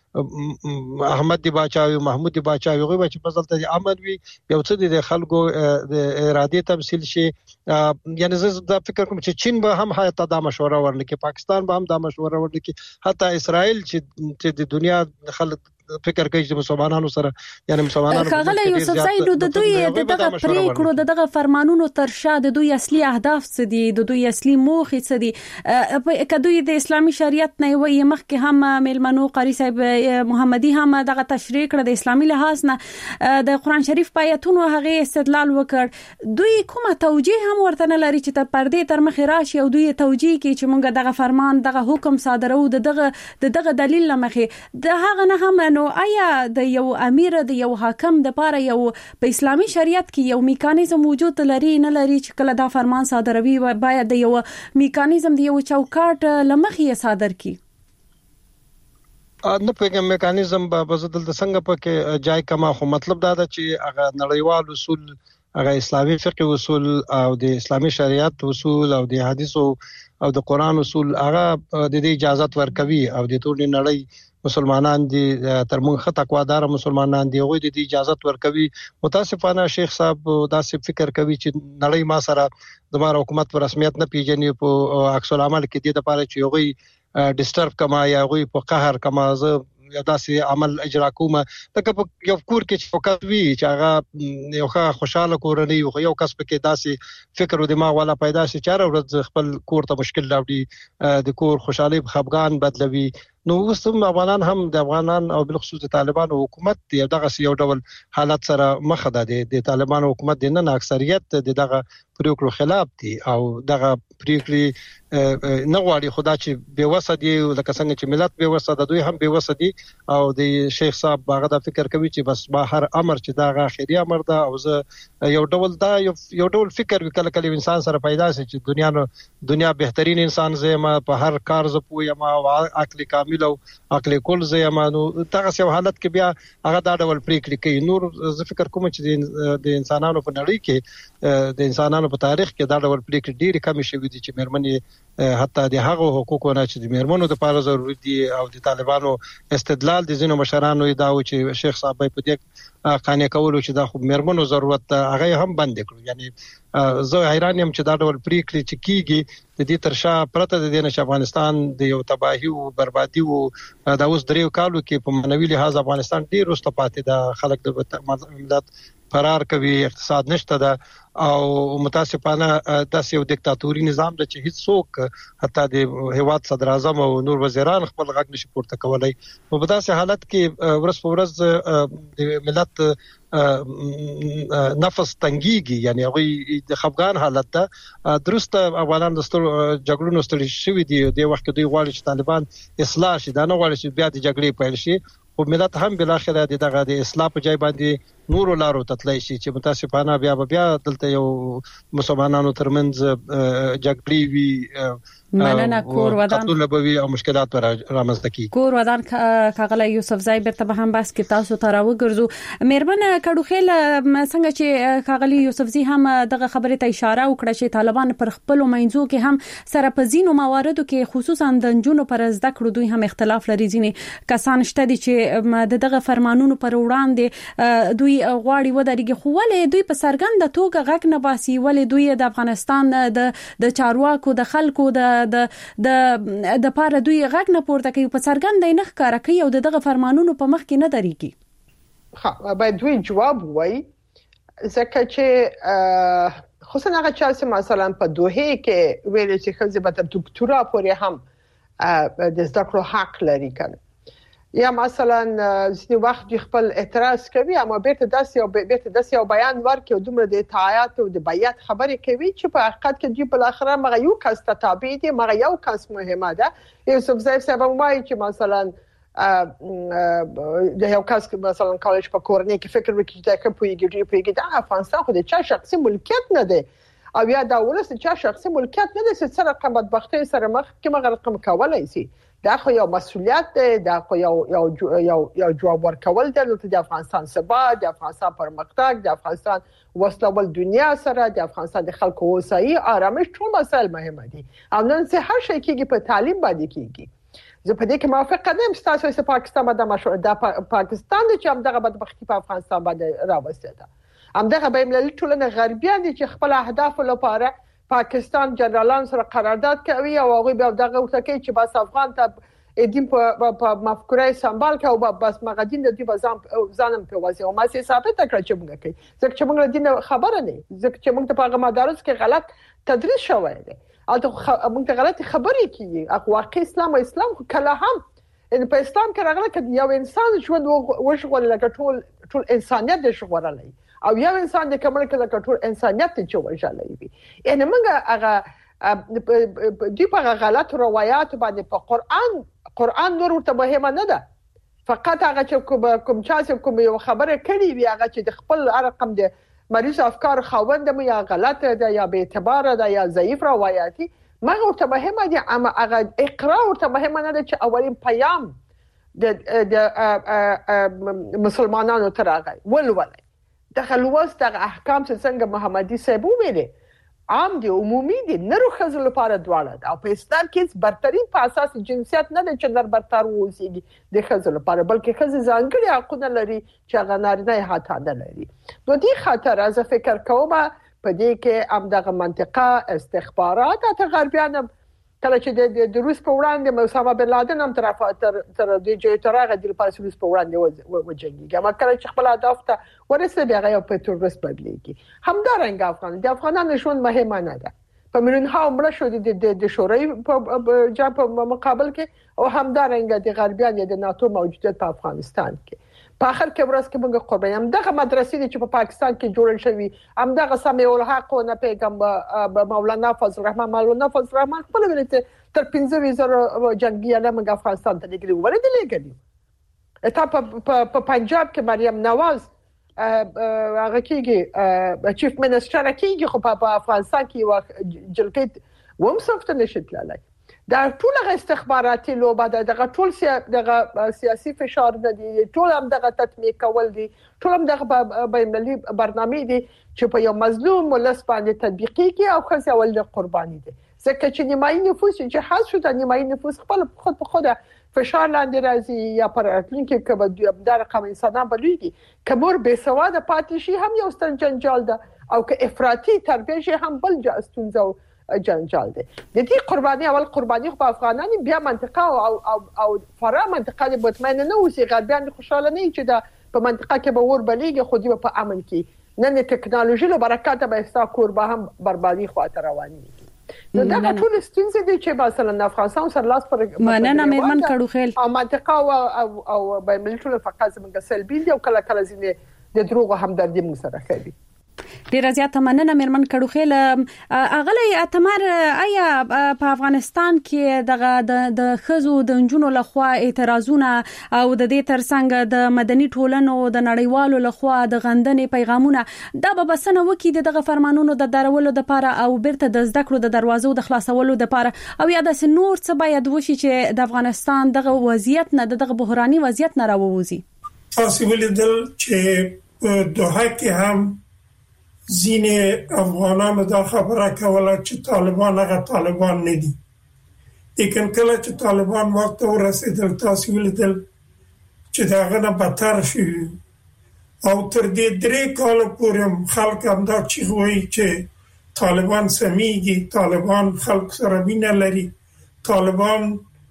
چې احمد دی باچاوي محمود دی باچاوي غوي چې فضلته امن وي، یو څه د خلکو د اراده تمثيل شي. یعنی زه دا فکر کوم چې چین به هم حتی دا مشوره ورنکي، پاکستان به هم دا مشوره ورنکي، حتی اسرائیل چې د دنیا خلک فکر کوي چې مسلمانانو سره یعنی مسلمانانو خغله یوسفزی د دوی دغه پریکړو دغه فرمانونو تر شا د دوی اصلي اهداف څه دي، د دوی اصلي موخې څه دي؟ کدوې د اسلامي شریعت نه وي مخکې هم میلمنو قاری صاحب محمدي هم دغه تشریح کړ د اسلامي لحاظ نه د قران شریف په آیاتونو هغه استدلال وکړ. دوی کومه توجیه هم ورته نه لري چې تر پردې تر مخ راشي او دوی توجیه کوي چې مونږ دغه فرمان دغه حکم صادرو دغه دلیل لمخې د هغه نه هم. نو آیا د یو امیر د یو حاکم د پاره یو په اسلامي شریعت کې یو میکانیزم وجود لري نه لري چې کله دا فرمان صادروي باید د یو میکانیزم د یو چوکاټ لمخې صادر کی؟ نه پیغام میکانیزم به بدل د څنګه پکې جای کما، خو مطلب دا ده چې هغه نړیوال اصول هغه اسلامي فقه اصول او د اسلامي شریعت اصول او د حدیثو او د قران اصول هغه د دې اجازه ورکوي او د ټول نړۍ مسلمانان دي ترمن خطا قوادار مسلمانان دي غوې د اجازه ورکوي. متاسفانه شیخ صاحب داسې فکر کوي چې نړۍ ما سره د حکومت پر رسمیت نه پیژني په عکس العمل کې د لپاره چې غوې ډیسټرب کما یا غوې په قهر کما زه یا داسې عمل اجرا کوم لکه یو کور کې چې فقط وی چې هغه یو خوشاله کورنۍ یو کس پکې داسې فکر او دماغ والا پیدا شي چې هر ورځ خپل کور ته مشکل راوړي د کور خوشحالي په خفګان بدلوي. نو وسم افغانان هم د افغانان او بل خصوص د طالبانو حکومت دغه یو ډول حالت سره مخ ده. د طالبانو حکومت د نن اکثریت دغه پریکړو خلاف دي او دغه پریکړې نه غواړي خدا چې بیوسه دي لکه څنګه چې ملت بیوسه ده دوی هم بیوسه دي او د شیخ صاحب هغه د فکر کوي چې بس با هر امر چې دا اخیری امر ده او زه یو ډول فکر وکړل کله انسان سره پیدا شي چې دنیا بهترین انسان زما په هر کار ز پوي ما عقل کامل او عقل کول زمانو دغه یو حالت کې بیا هغه دا ډول پریکړې کوي. نور زه فکر کوم چې د انسانانو په نړۍ کې د انسانانو په تاریخ کې دا ډول پریکړې ډېری کم شوې دي چې مېرمنې حتی د هغه حقوقونه چې د مېرمنو لپاره ضروري دي او د طالبانو استدلال د ځینو مشرانو دا و چې شیخ صاحب په دې قانع کولو چې دا خو مېرمنو ضرورت هغه هم بند کړو. یعنی زه حیران یم چې دا ډول پریکړې چې کیږي د دې ترشا پرته د دې چې افغانستان د یو تباہي او بربادي او د اوس دریو کالو کې په معنوي لحاظ افغانستان ډیر وسته پاتې ده. خلک د ملت فرار کوي اقتصاد نشته ده او متاسفانه داسې یو دیکتاتوري نظام ده چې هیڅ څوک حتی د هیواد صدر اعظم او نور وزیران خپل غږ نشي پورته کولای. په داسې حالت کې ورځ په ورځ د ملت نفس تنګيږي یعنی هغه د خفګان حالت ده. درسته افغانان د جګړو ستړي شوي دي د وخت دوی غواړي چې طالبان اصلاح شي دا نه غواړي چې بیا د جګړې پیل شي او ملت هم بل اخره د اصلاح په ځای باندې نور لارو تطلای شي چې متاسفانه بیا دلته یو مسلمانانو ترمنځ جګړې وي مننه کور ودان طلبوي او مشکلات رامنځته کی. کور ودان کاغله یوسف زای برته به هم بس کې تاسو ته راوګرځو. مېرمنه کډوخیل څنګه چې کاغلی یوسف زی هم دغه خبره ته اشاره وکړه چې طالبان پر خپل منځو کې هم سره په زینو مواردو کې خصوصا د جنونو پر زده کړو دوی هم اختلاف لري. ځینې کسان شته دي چې دغه فرمانونو پر وړاندې دوی غواړي ودرېږي خو ولې دوی په سرګند توګه غږ نه باسي ولې دوی د افغانستان د چارواکو د خلکو د پاره دوی غږ نه پورته کوي په سرګند نه ښکارا کوي او دغه فرمانونو په مخ کې نه درېږي. ها باید دوی جواب وایي ځکه چې خصوصا هغه چې مثلا په دوحه کې ویل چې خزه به تر دکتورا پورې هم د زده کړو حق لري کنه یا مثلا ځینې وخت خپل اعتراض کوي اما بیرته داسې یو بیان ورکړي دومره د اطاعت او د بیعت خبرې کوي چې په حقیقت کې دوی په اخر مغه یو کس ته تابع دي مغه یو کس مهمه ده. یوسف زای صاحب وایي چې مثلا د یو کس مثلا کالج په کورنۍ کې فکر وکړي چې دا کوي دا افغانستان خو د چا شخصي ملکیت نه دی او یا دا ولس چې شخصي ملکیت نه دی چې سره قامت بختي سره مخ کې مغه رقم کولای شي. دا خو یو مسؤلیت دی دا خو یو جواب ورکول دی د افغانستان ثبات د افغانستان پرمختګ د افغانستان وسلول دنیا سره د افغانستان د خلکو هوسایي آرامش ټول مسایل مهمه دي او نن څه هر شي کېږي په تعلیم باندې کېږي. زه په دې کې موافقه نه یم تاسو چې پاکستان باندې مشهور دا پاکستان چې هم دغه بدبختی په افغانستان باندې راوستي ده همدغه بین المللي ټولنه غربیان دي چې خپل اهداف لپاره پاکستان جنرالان سره قرارداد کوي او هغه بیا دغه وتکي چې بس افغان ته دین په مفکوره سمبال کوي او بس مغدین د دې ځانم په واسه او ما سي ثابت کړ چې موږ کوي ځکه چې موږ دین خبره نه ځکه چې موږ په هغه مدارس کې غلط تدریس شوی دی او موږ ته غلط خبرې کیږي او واقعي اسلام کله هم ان په اسلام کې راغله چې یو انسان ژوند وشغل لکه ټول انسانيت د شغورلای او یو انسان د کمل کې لکه ټول انسانيت چې وژلای وي یعنی موږ هغه دی په غلط روایت باندې په قرآن نور ورته مهمه نه ده فقط هغه چې کوم چا چې کوم یو خبره کړي وي هغه چې د خپل رقم د مریض افکار خوند مې یا غلطه ده یا به اعتبار ده یا ضعیف روایتي ما ورته مهمه دي اما هغه اقرا ورته مهمه نه ده چې اولین پیام د مسلمانانو تر هغه ولولای دغه لوست دغه احکام څنګه محمدي صاحب ویلي عام دي عمومي دي نرو خزل لپاره دواړه او په اسلام کې برتري په اساس جنسیت نه د چندر برتر ووسیږي د خزل لپاره بلکې خزل ځانګړي حقونه لري چې هغه نارینه حتی نه لري. نو دې خاطر از فکر کوم په دې کې هم دغه منطقه استخبارات ته غربیان کله چې د روس په وړاندې اسامه بن لادن هم تر دې چې ترغه د روس په وړاندې وجنګي ما کله چې خپل اهداف ته ورسېږي بیا یو په تورس بدلېږي همدارنګه د افغانانو ژوند مهمه نه ده په مليونها عمره شو د شورای په جنگ په مقابل کې او همدارنګه د غربیان د ناتو موجودیت په افغانستان کې په اخر کې ورځ کې موږ قرباني هم دغه مدرسې چې په پاکستان کې جوړل شوی هم دغه سمې الحق او نه پیغمبر مولانا فضل الرحمن خپل ولته تر 15000 جنگیانه موږ افغانستان ته لګري ولې لګري اته په پنجاب کې مریم نواز هغه کېږي چیف منسټر کېږي خو په افغانستان کې جلګې ومسفت نشټلای دا ټول استخباراتي لوبه دغه ټول دغه سیاسي فشار دي ټول هم دغه تطبیق کول دي ټول هم دغه بینالمللي برنامه دي چې په یو مظلوم ولس باندې تطبیقي کې او خاصه ول قرباني دي ځکه چې نیمایي نفوس چې حاصل شو د نیمایي نفوس خپل خود په خود فشار لاندې راځي یا پر اتلونکو کې به د رقم انسانان بلويږي کمر به سواده پاتې شي هم یو ستر جنجال ده او که افراطي تربیه شي هم بل جاستونزو جنجال دي د دې قرباني اول قرباني په افغانانو بیا منطقه او فرا منطقه د مطمئن نه اوسې غربیان خوشاله نه چې دا په منطقه کې به ور بلیږي خو دې په امن کې نن ټکنالوژي له برکت به استا کوربه هم بربادي خاطر رواني نو دا ټول ستونزې دي چې مثلا افغانستان سره لاس پر مننه مېرمن کډو خیل او منطقه او به ملتونو فقط زموږ سلبي دي او کله کله ځینې د دروغ همدردي موږ سره کوي. ډیره زیاته مننه مېرمن کډو خیل اغلی اتمر آیا په افغانستان کې د خزو د انجونو لخوا اعتراضونه او د دې ترڅنګ د مدني ټولنو د نړیوالو لخوا د غندنې پیغامونه دا به بسنه وکي دغه فرمانونو د درولو د لپاره او بیرته د زده کړو د دروازو د خلاصولو د لپاره او یا د نور څه باید وشي چې د افغانستان دغه وضعیت نه دغه بحراني وضعیت نه راووزي. تاسو ولیدل چې دوحه کې هم ځینې افغانانو دا خبره کوله چې طالبان هغه طالبان نه دي لیکن کله چې طالبان وخت ورسېدل تاسو ولیدل چې داغه نه بدتر شي او تر دې 3 کال پورې خلک هم دا چې وایي چې طالبان سميږي طالبان خلک سره مینه لري طالبان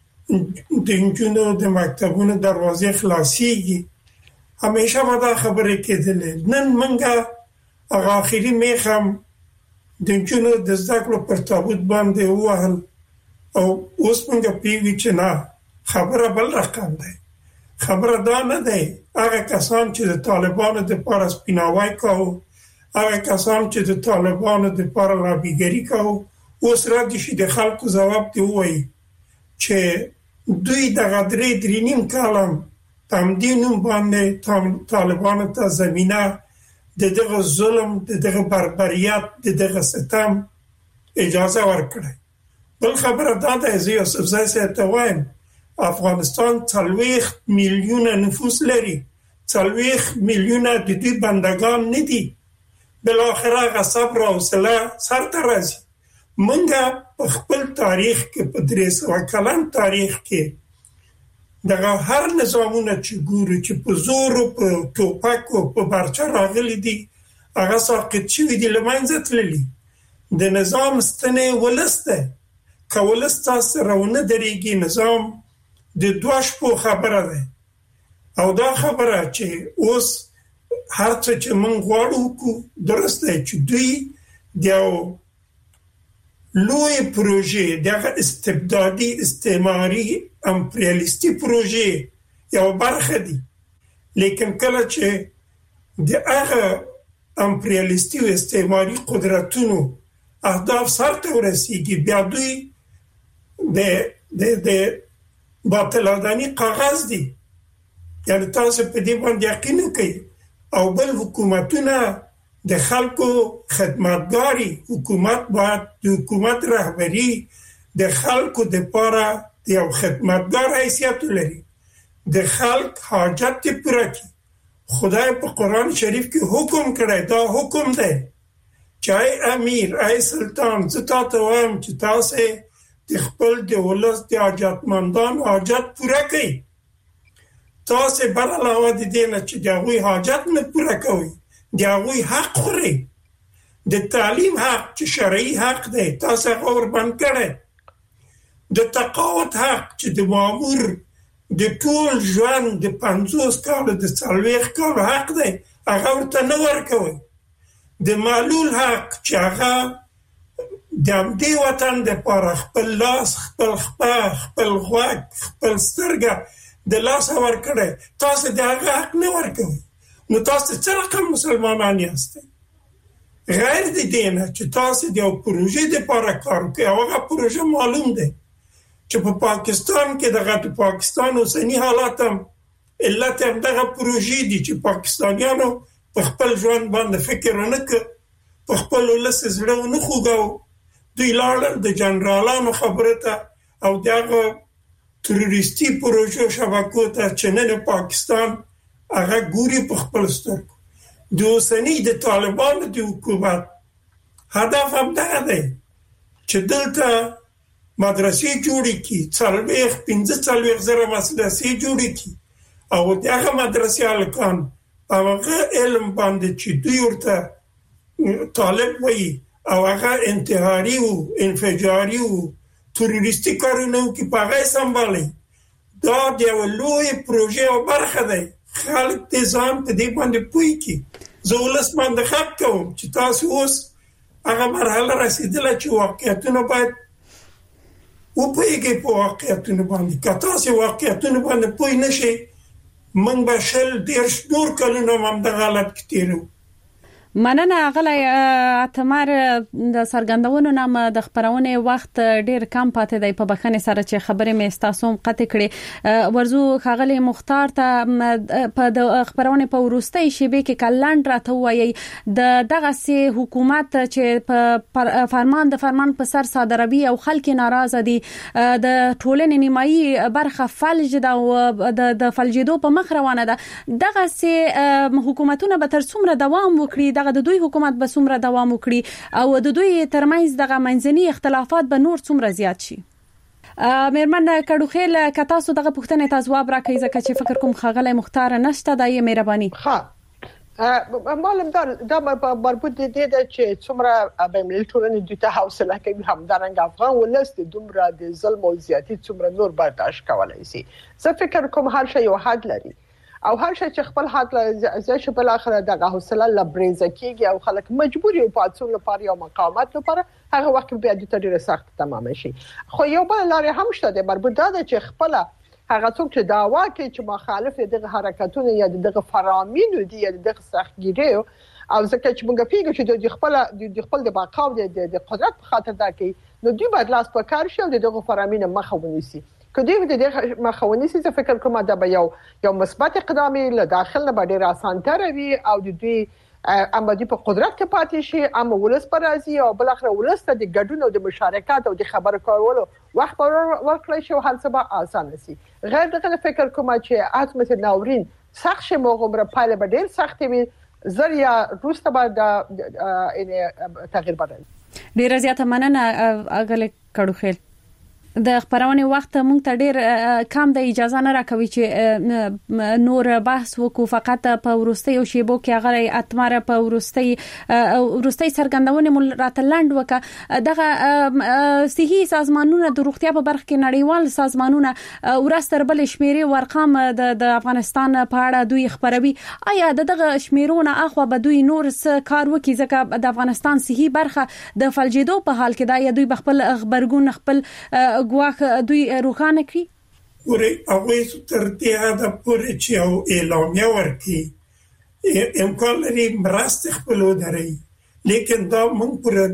د انجونو د مکتبونو دروازې خلاصيږي همیشه ما دا خبره کېدلې نن منګه هغه اخیری میخم د جنو د زاکلو پر تابوت باندې وهل او اوس موږ پیږي چې نه خبره بل رقم ده خبره دا نه ده هغه کسان چې د طالبانو د لپاره سپیناوي کوي هغه کسان چې د طالبانو د لپاره لابیګری کوي اوس راځي د خلکو جواب دی وایي چې دوی د غدرې درینیم کالم تمدینم باندې طالبانو ته زمينه دغه ظلم دغه بربریت دغه ستم اجازه ورکړي بل خبره دا ده چې یوسف زاي ته وایم افغانستان 30 میلیون نفوس لري 30 میلیون د دې بندگان نه دي بل اخره صبر او حوصله سره راځي مونږه په خپل تاریخ کې په 300 کلن تاریخ کې دغه هر نظامونه چې ګورو چې په زور او په ټوپک او په برچه راغلي دي هغه ساقط شوی دي لمنځه تللي د نظام ستنه ولسته کولسته سرونه درېږي نظام د دوشپو خبره ده او دا خبره چې اوس هر څه چې موږ غواړو درسته چې دوی د لوی پروژه دغه استبدادي استعماري امپریالیستی پروژه یو برخه دي لیکن کله چې د هغه امپریالیستی او استعماري قدرتونو اهداف سره ورسیږي بیا دوی د باطلادانی کاغذ دي یعنی تاسو په دې باندې یقین کوي او بل حکومتونه د خلکو خدمتګاری حکومت باید د حکومت رهبری د خلکو د لپاره یو خدمتګار حیثیت لري د خلک حاجت پوره کړي خدای په قران شریف کې حکم کړی، دا حکم دی چې ای امیر، ای سلطان، زه تاسو وایم چې تاسو د خپل د ولس د حاجتمندان حاجت پوره کړئ. تاسو بل علاوه د دې نه چې د هغوی حاجت نه پوره کوئ، د هغوی حق خورئ. د تعلیم حق چې شرعي حق دی تاسو هغه وربند کړئ. د تقاعد حق چې د مامور د ټول ژوند د 50 کال د 40 کال حق دی هغه ورته نه ورکوي. د معلول حق چې هغه د دې وطن د لپاره خپل لاس، خپل خپه، خپل غوږ، خپل سترګه د لاس ورکړي، تاسو د هغه حق نه ورکوي. نو تاسو څه رقم مسلمانان یاست؟ غیر د دې نه چې تاسو د یو پروژې لپاره کار کوي، هغه پروژه معلوم دی چې په پاکستان کې دغه پاکستان اوسنی حالات هم علت هم دغه پروژې دي چې پاکستانیانو په خپل ژوند باندې فکر نه کوي، په خپل ولس زړه نه خوګاو. دوی لاړل د جنرالانو خبره ته او دغه تروریستي پروژو شبکو ته چې نن پاکستان هغه ګوري په خپل سترګو. د اوسنی د طالبانو د حکومت هدف هم دغه دی چې دلته مدرسې جوړې کړي، 45 زره مدرسې جوړې کړي او دغه مدرسې هلکان هغه علم باندې چې دوی ورته طالب وایي او هغه انتحاري او انفجاري او تروریستي کارونه کوي په هغه سمبالي. دا د یو لوی پروژې او برخه دی. خلک د ځان په دې باندې پوي کی. زه ولس باندې خط کوم چې تاسو اوس هغه مرحله رسیدله چې واقعیتونه باید وپوهیږئ په واقعیتونه باندې. که تاسو واقعیتونه باندې پوه نشئ، موږ به 10 نور کلونه هم دغه حالت کې تیرو. مننه غلی اتمر. د سرګندونو نام د خبرونه وخت ډیر کم پاتې دی، په بخښنې سره چې خبرې مې تاسو قطع کړې. ورزو خغلی مختار ته په د خبرونه په ورستۍ شیبه کې کلند راته وایي د دغه سي حکومت چې په فرمان په سر صادروي او خلک ناراضه دي، د ټولنې نیمایي برخه فلج ده او د فلجیدو په مخ روانه ده. دغه سي حکومتونه به تر څومره دوام وکړي؟ د دوی حکومت به څومره دوام وکړي او د دوی ترمنځ دغه منځني اختلافات به نور څومره زیات شي؟ مېرمن کډوخیل، که تاسو دغه پوښتنې ته ځواب راکړئ ځکه چې فکر کوم خغلی مختار نشته، دا یې مهرباني. ها معلوم دا مربوط دي چې څومره به ملي ټولنې د ته حوصله کوي، همدارنګ افغان ولس د دومره د ظلم او زیاتی څومره نور برداشت کولای شي. زه فکر کوم هر شی یو حد لري او هر شي چې خپل حد زه بل اخر دغه حوصله لبريزه کیږي او خلک مجبور یو پاتون لپاره یا مقاومت لپاره هغه وخت بیا د ډیره سخت تمام شي. خو یو بل لارې هم شته د مربوط ده چې خپل هغه څوک چې دعوا کوي چې مخالف دغه حرکتونه یا دغه فرامینو دي یا دغه سختګیری او ځکه چې موږ پیګو چې د خپل د بقا د قدرت په خاطر دا کوي، نو دوی باید لاس په کار شي او دغه فرامینه مخه ونیسي. کدی دغه مخاوني سي فکر کوم دا به یو مثبت اقدامي له داخل نه ډیر آسان تر وي او د دوی امدي په قدرت کې پاتې شي، اما ولس پر راځي او بل اخر ولس ته د ګډون او د مشارکت او د خبرو کولو وخت ورکړي شي او هر څه به آسان شي. غیر دغه فکر کوم چې اتمه ناورین سخت شي موږ پایله به ډیر سخت وي، زریا روسته به تغییر بدل. ډیر زیاته مننه اغلی کډوخیل. د خبرونه وخت مونږ ته ډیر کم د اجازه نه راکوي چې نور بحث وکړو، فقط په ورستۍ او شیبو کې هغه اتمر په ورستۍ سرګندونه مول راتلند وکړه. دغه صحي سازمانونه د روغتیا په برخه کې نړیوال سازمانونه ورستر بل شمیرې ورقم د افغانستان په اړه دوی خبروي. آیا دغه شمیرونه اخوا به دوی نور څه کار وکړي ځکه د افغانستان صحي برخه د فلجیدو په حال کې دا یا دوی خپل خبرګون خپل ګواخ دوی روښانه کړي؟ ورې هغه تر دې حده پورې چې او اعلامیه ورکړي امکان لري مرسته خپل ودري، لیکن دا موږ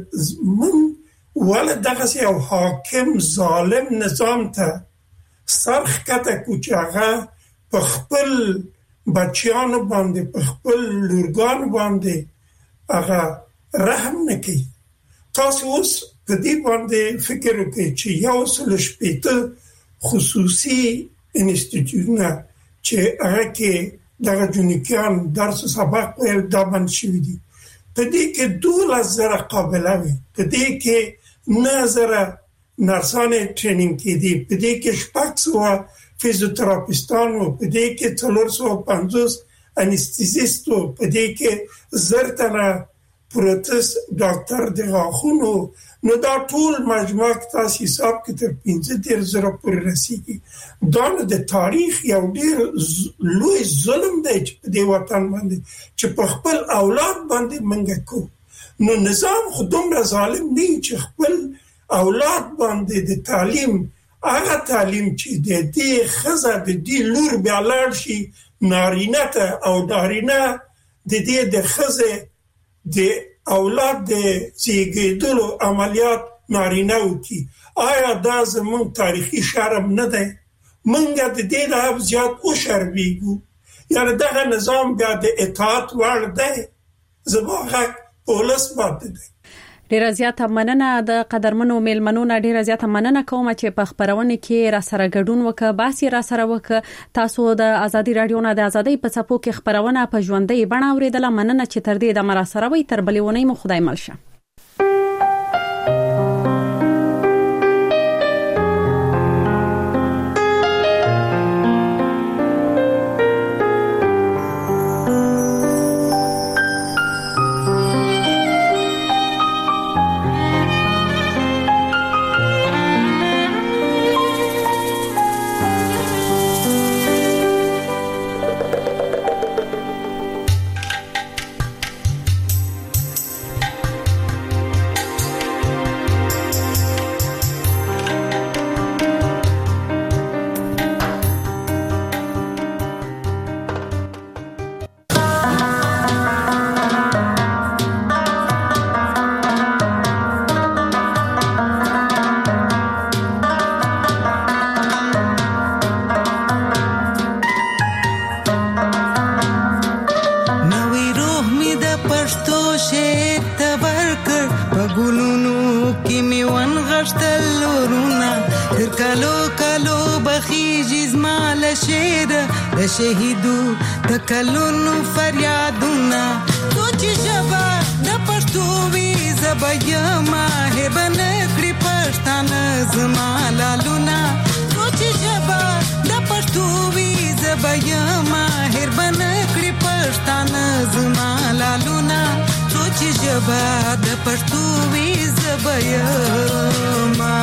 ولا دغه یو حاکم ظالم نظام ته سرخ کته کوچاغه په خپل بچیانو باندې په خپل لورګان باندې هغه رحم نکي. تاسو اوس په دې باندې فکر وکړئ چې یو څل شپېته خصوصي انسټیټیوټونه چې هغه کې دغه جنکیان درس او سبق ویل دا بند شوي دي. په دې کې 12,000 قابله وي، په دې کې 9,000 نرسانې ټریننګ کېدي، په دې کې 600 فیزیوتراپیستان او په دې کې 450 انستیزیست او په دې کې 1000 تنه پروتز ډاکټر د غاښونو. نو دا ټول مجموعه تاسو حساب کې تر 15,000 پورې رسیدي. دا د تاریخ یو ډیر لوی ظلم دی چې په دې وطن باندې چې په خپل اولاد باندې منګه کو. نو نظام خو دومره ظالم نه چې خپل اولاد باندې د تعلیم هغه تعلیم چې د دې خزه د دې لور بیا لاړ شي نارینه ته او نارینه د دې د خزه د اولاد د زیږیدلو عملیات نارینه وکي. آیا دا زموږ تاریخي شرم نه دی؟ منګه د دې نه زیات او شرمېږو. یعنی دغه نظام بیا د اطاعت وړ دی. زما حق پولیس باندې دی. ډیره زیاته مننه د قدرمنو میلمنو نه، ډیره زیاته مننه کوم چې په خبرونه کې را سره ګډون وکړه، باسي را سره وکړه. تاسو د ازادي رادیو نه د ازادۍ په څپو کې خبرونه په ژوندۍ بڼه اوریدله. مننه چې تر دې د مراسره وي. تر بلې ونې مو خدای ملشه. شهیدو تکلونو فریادونه سوچ شبا د پښتو وی زبیا ماهر بنکړي پښتانه زما لالونه سوچ شبا د پښتو وی زبیا ماهر بنکړي پښتانه زما لالونه سوچ شبا د پښتو وی زبیا ما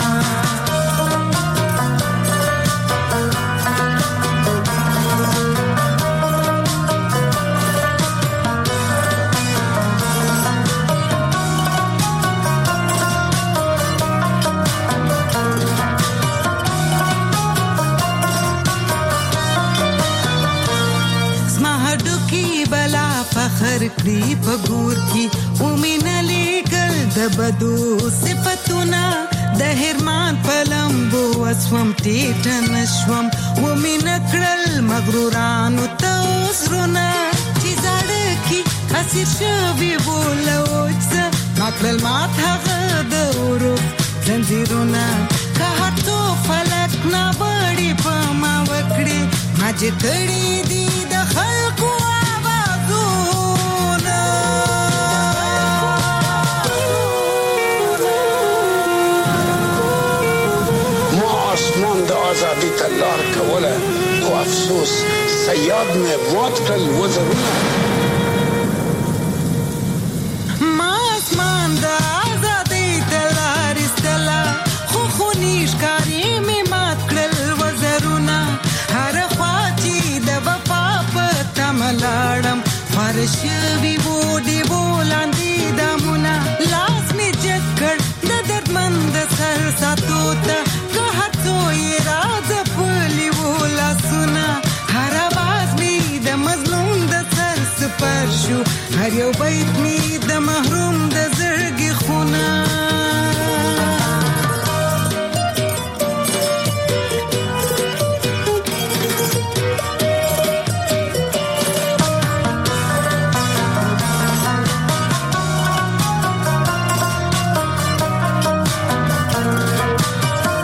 کړی په ګور کې ومنه لګل د بدو صفاتونه د هرمان پلمبو وسوم ټیټ نشوم ومنه کړل مغرورانو توسرونه چې زړه کې اسیر شوی بولوځ ماکل مات هغه د ورو زنجیرونه که هټو فلک نه وړي په ما وکړي ما چې کړی دي د خلکو آزادی تلار کوله او افسوس سیاد میں موت کل وزرونه ما اسمان دا آزادی تلار استلا خو خونیش کاری می مات کل وزرونه هر خواچی د وفا پتا ملاړم فرشوی وودی بولاندی دمونه لاس می جکړ د دردمند سر ساتو ته هر یو بیت می د محروم د زړګي خونه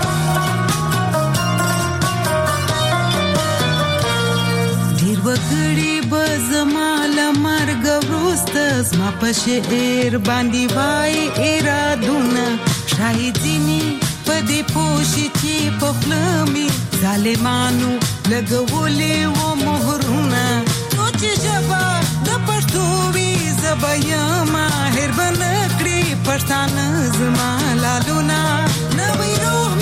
ډیر وګړي زما په شعر باندې وای ارادونه شاید ځینی په دې پوښي چې په خلمي ظالمانو لګولې و مهرونه نو چې جبا د پښتو وی زبیا ماهر بنکړي پښتانه زما لالونه نو ویرو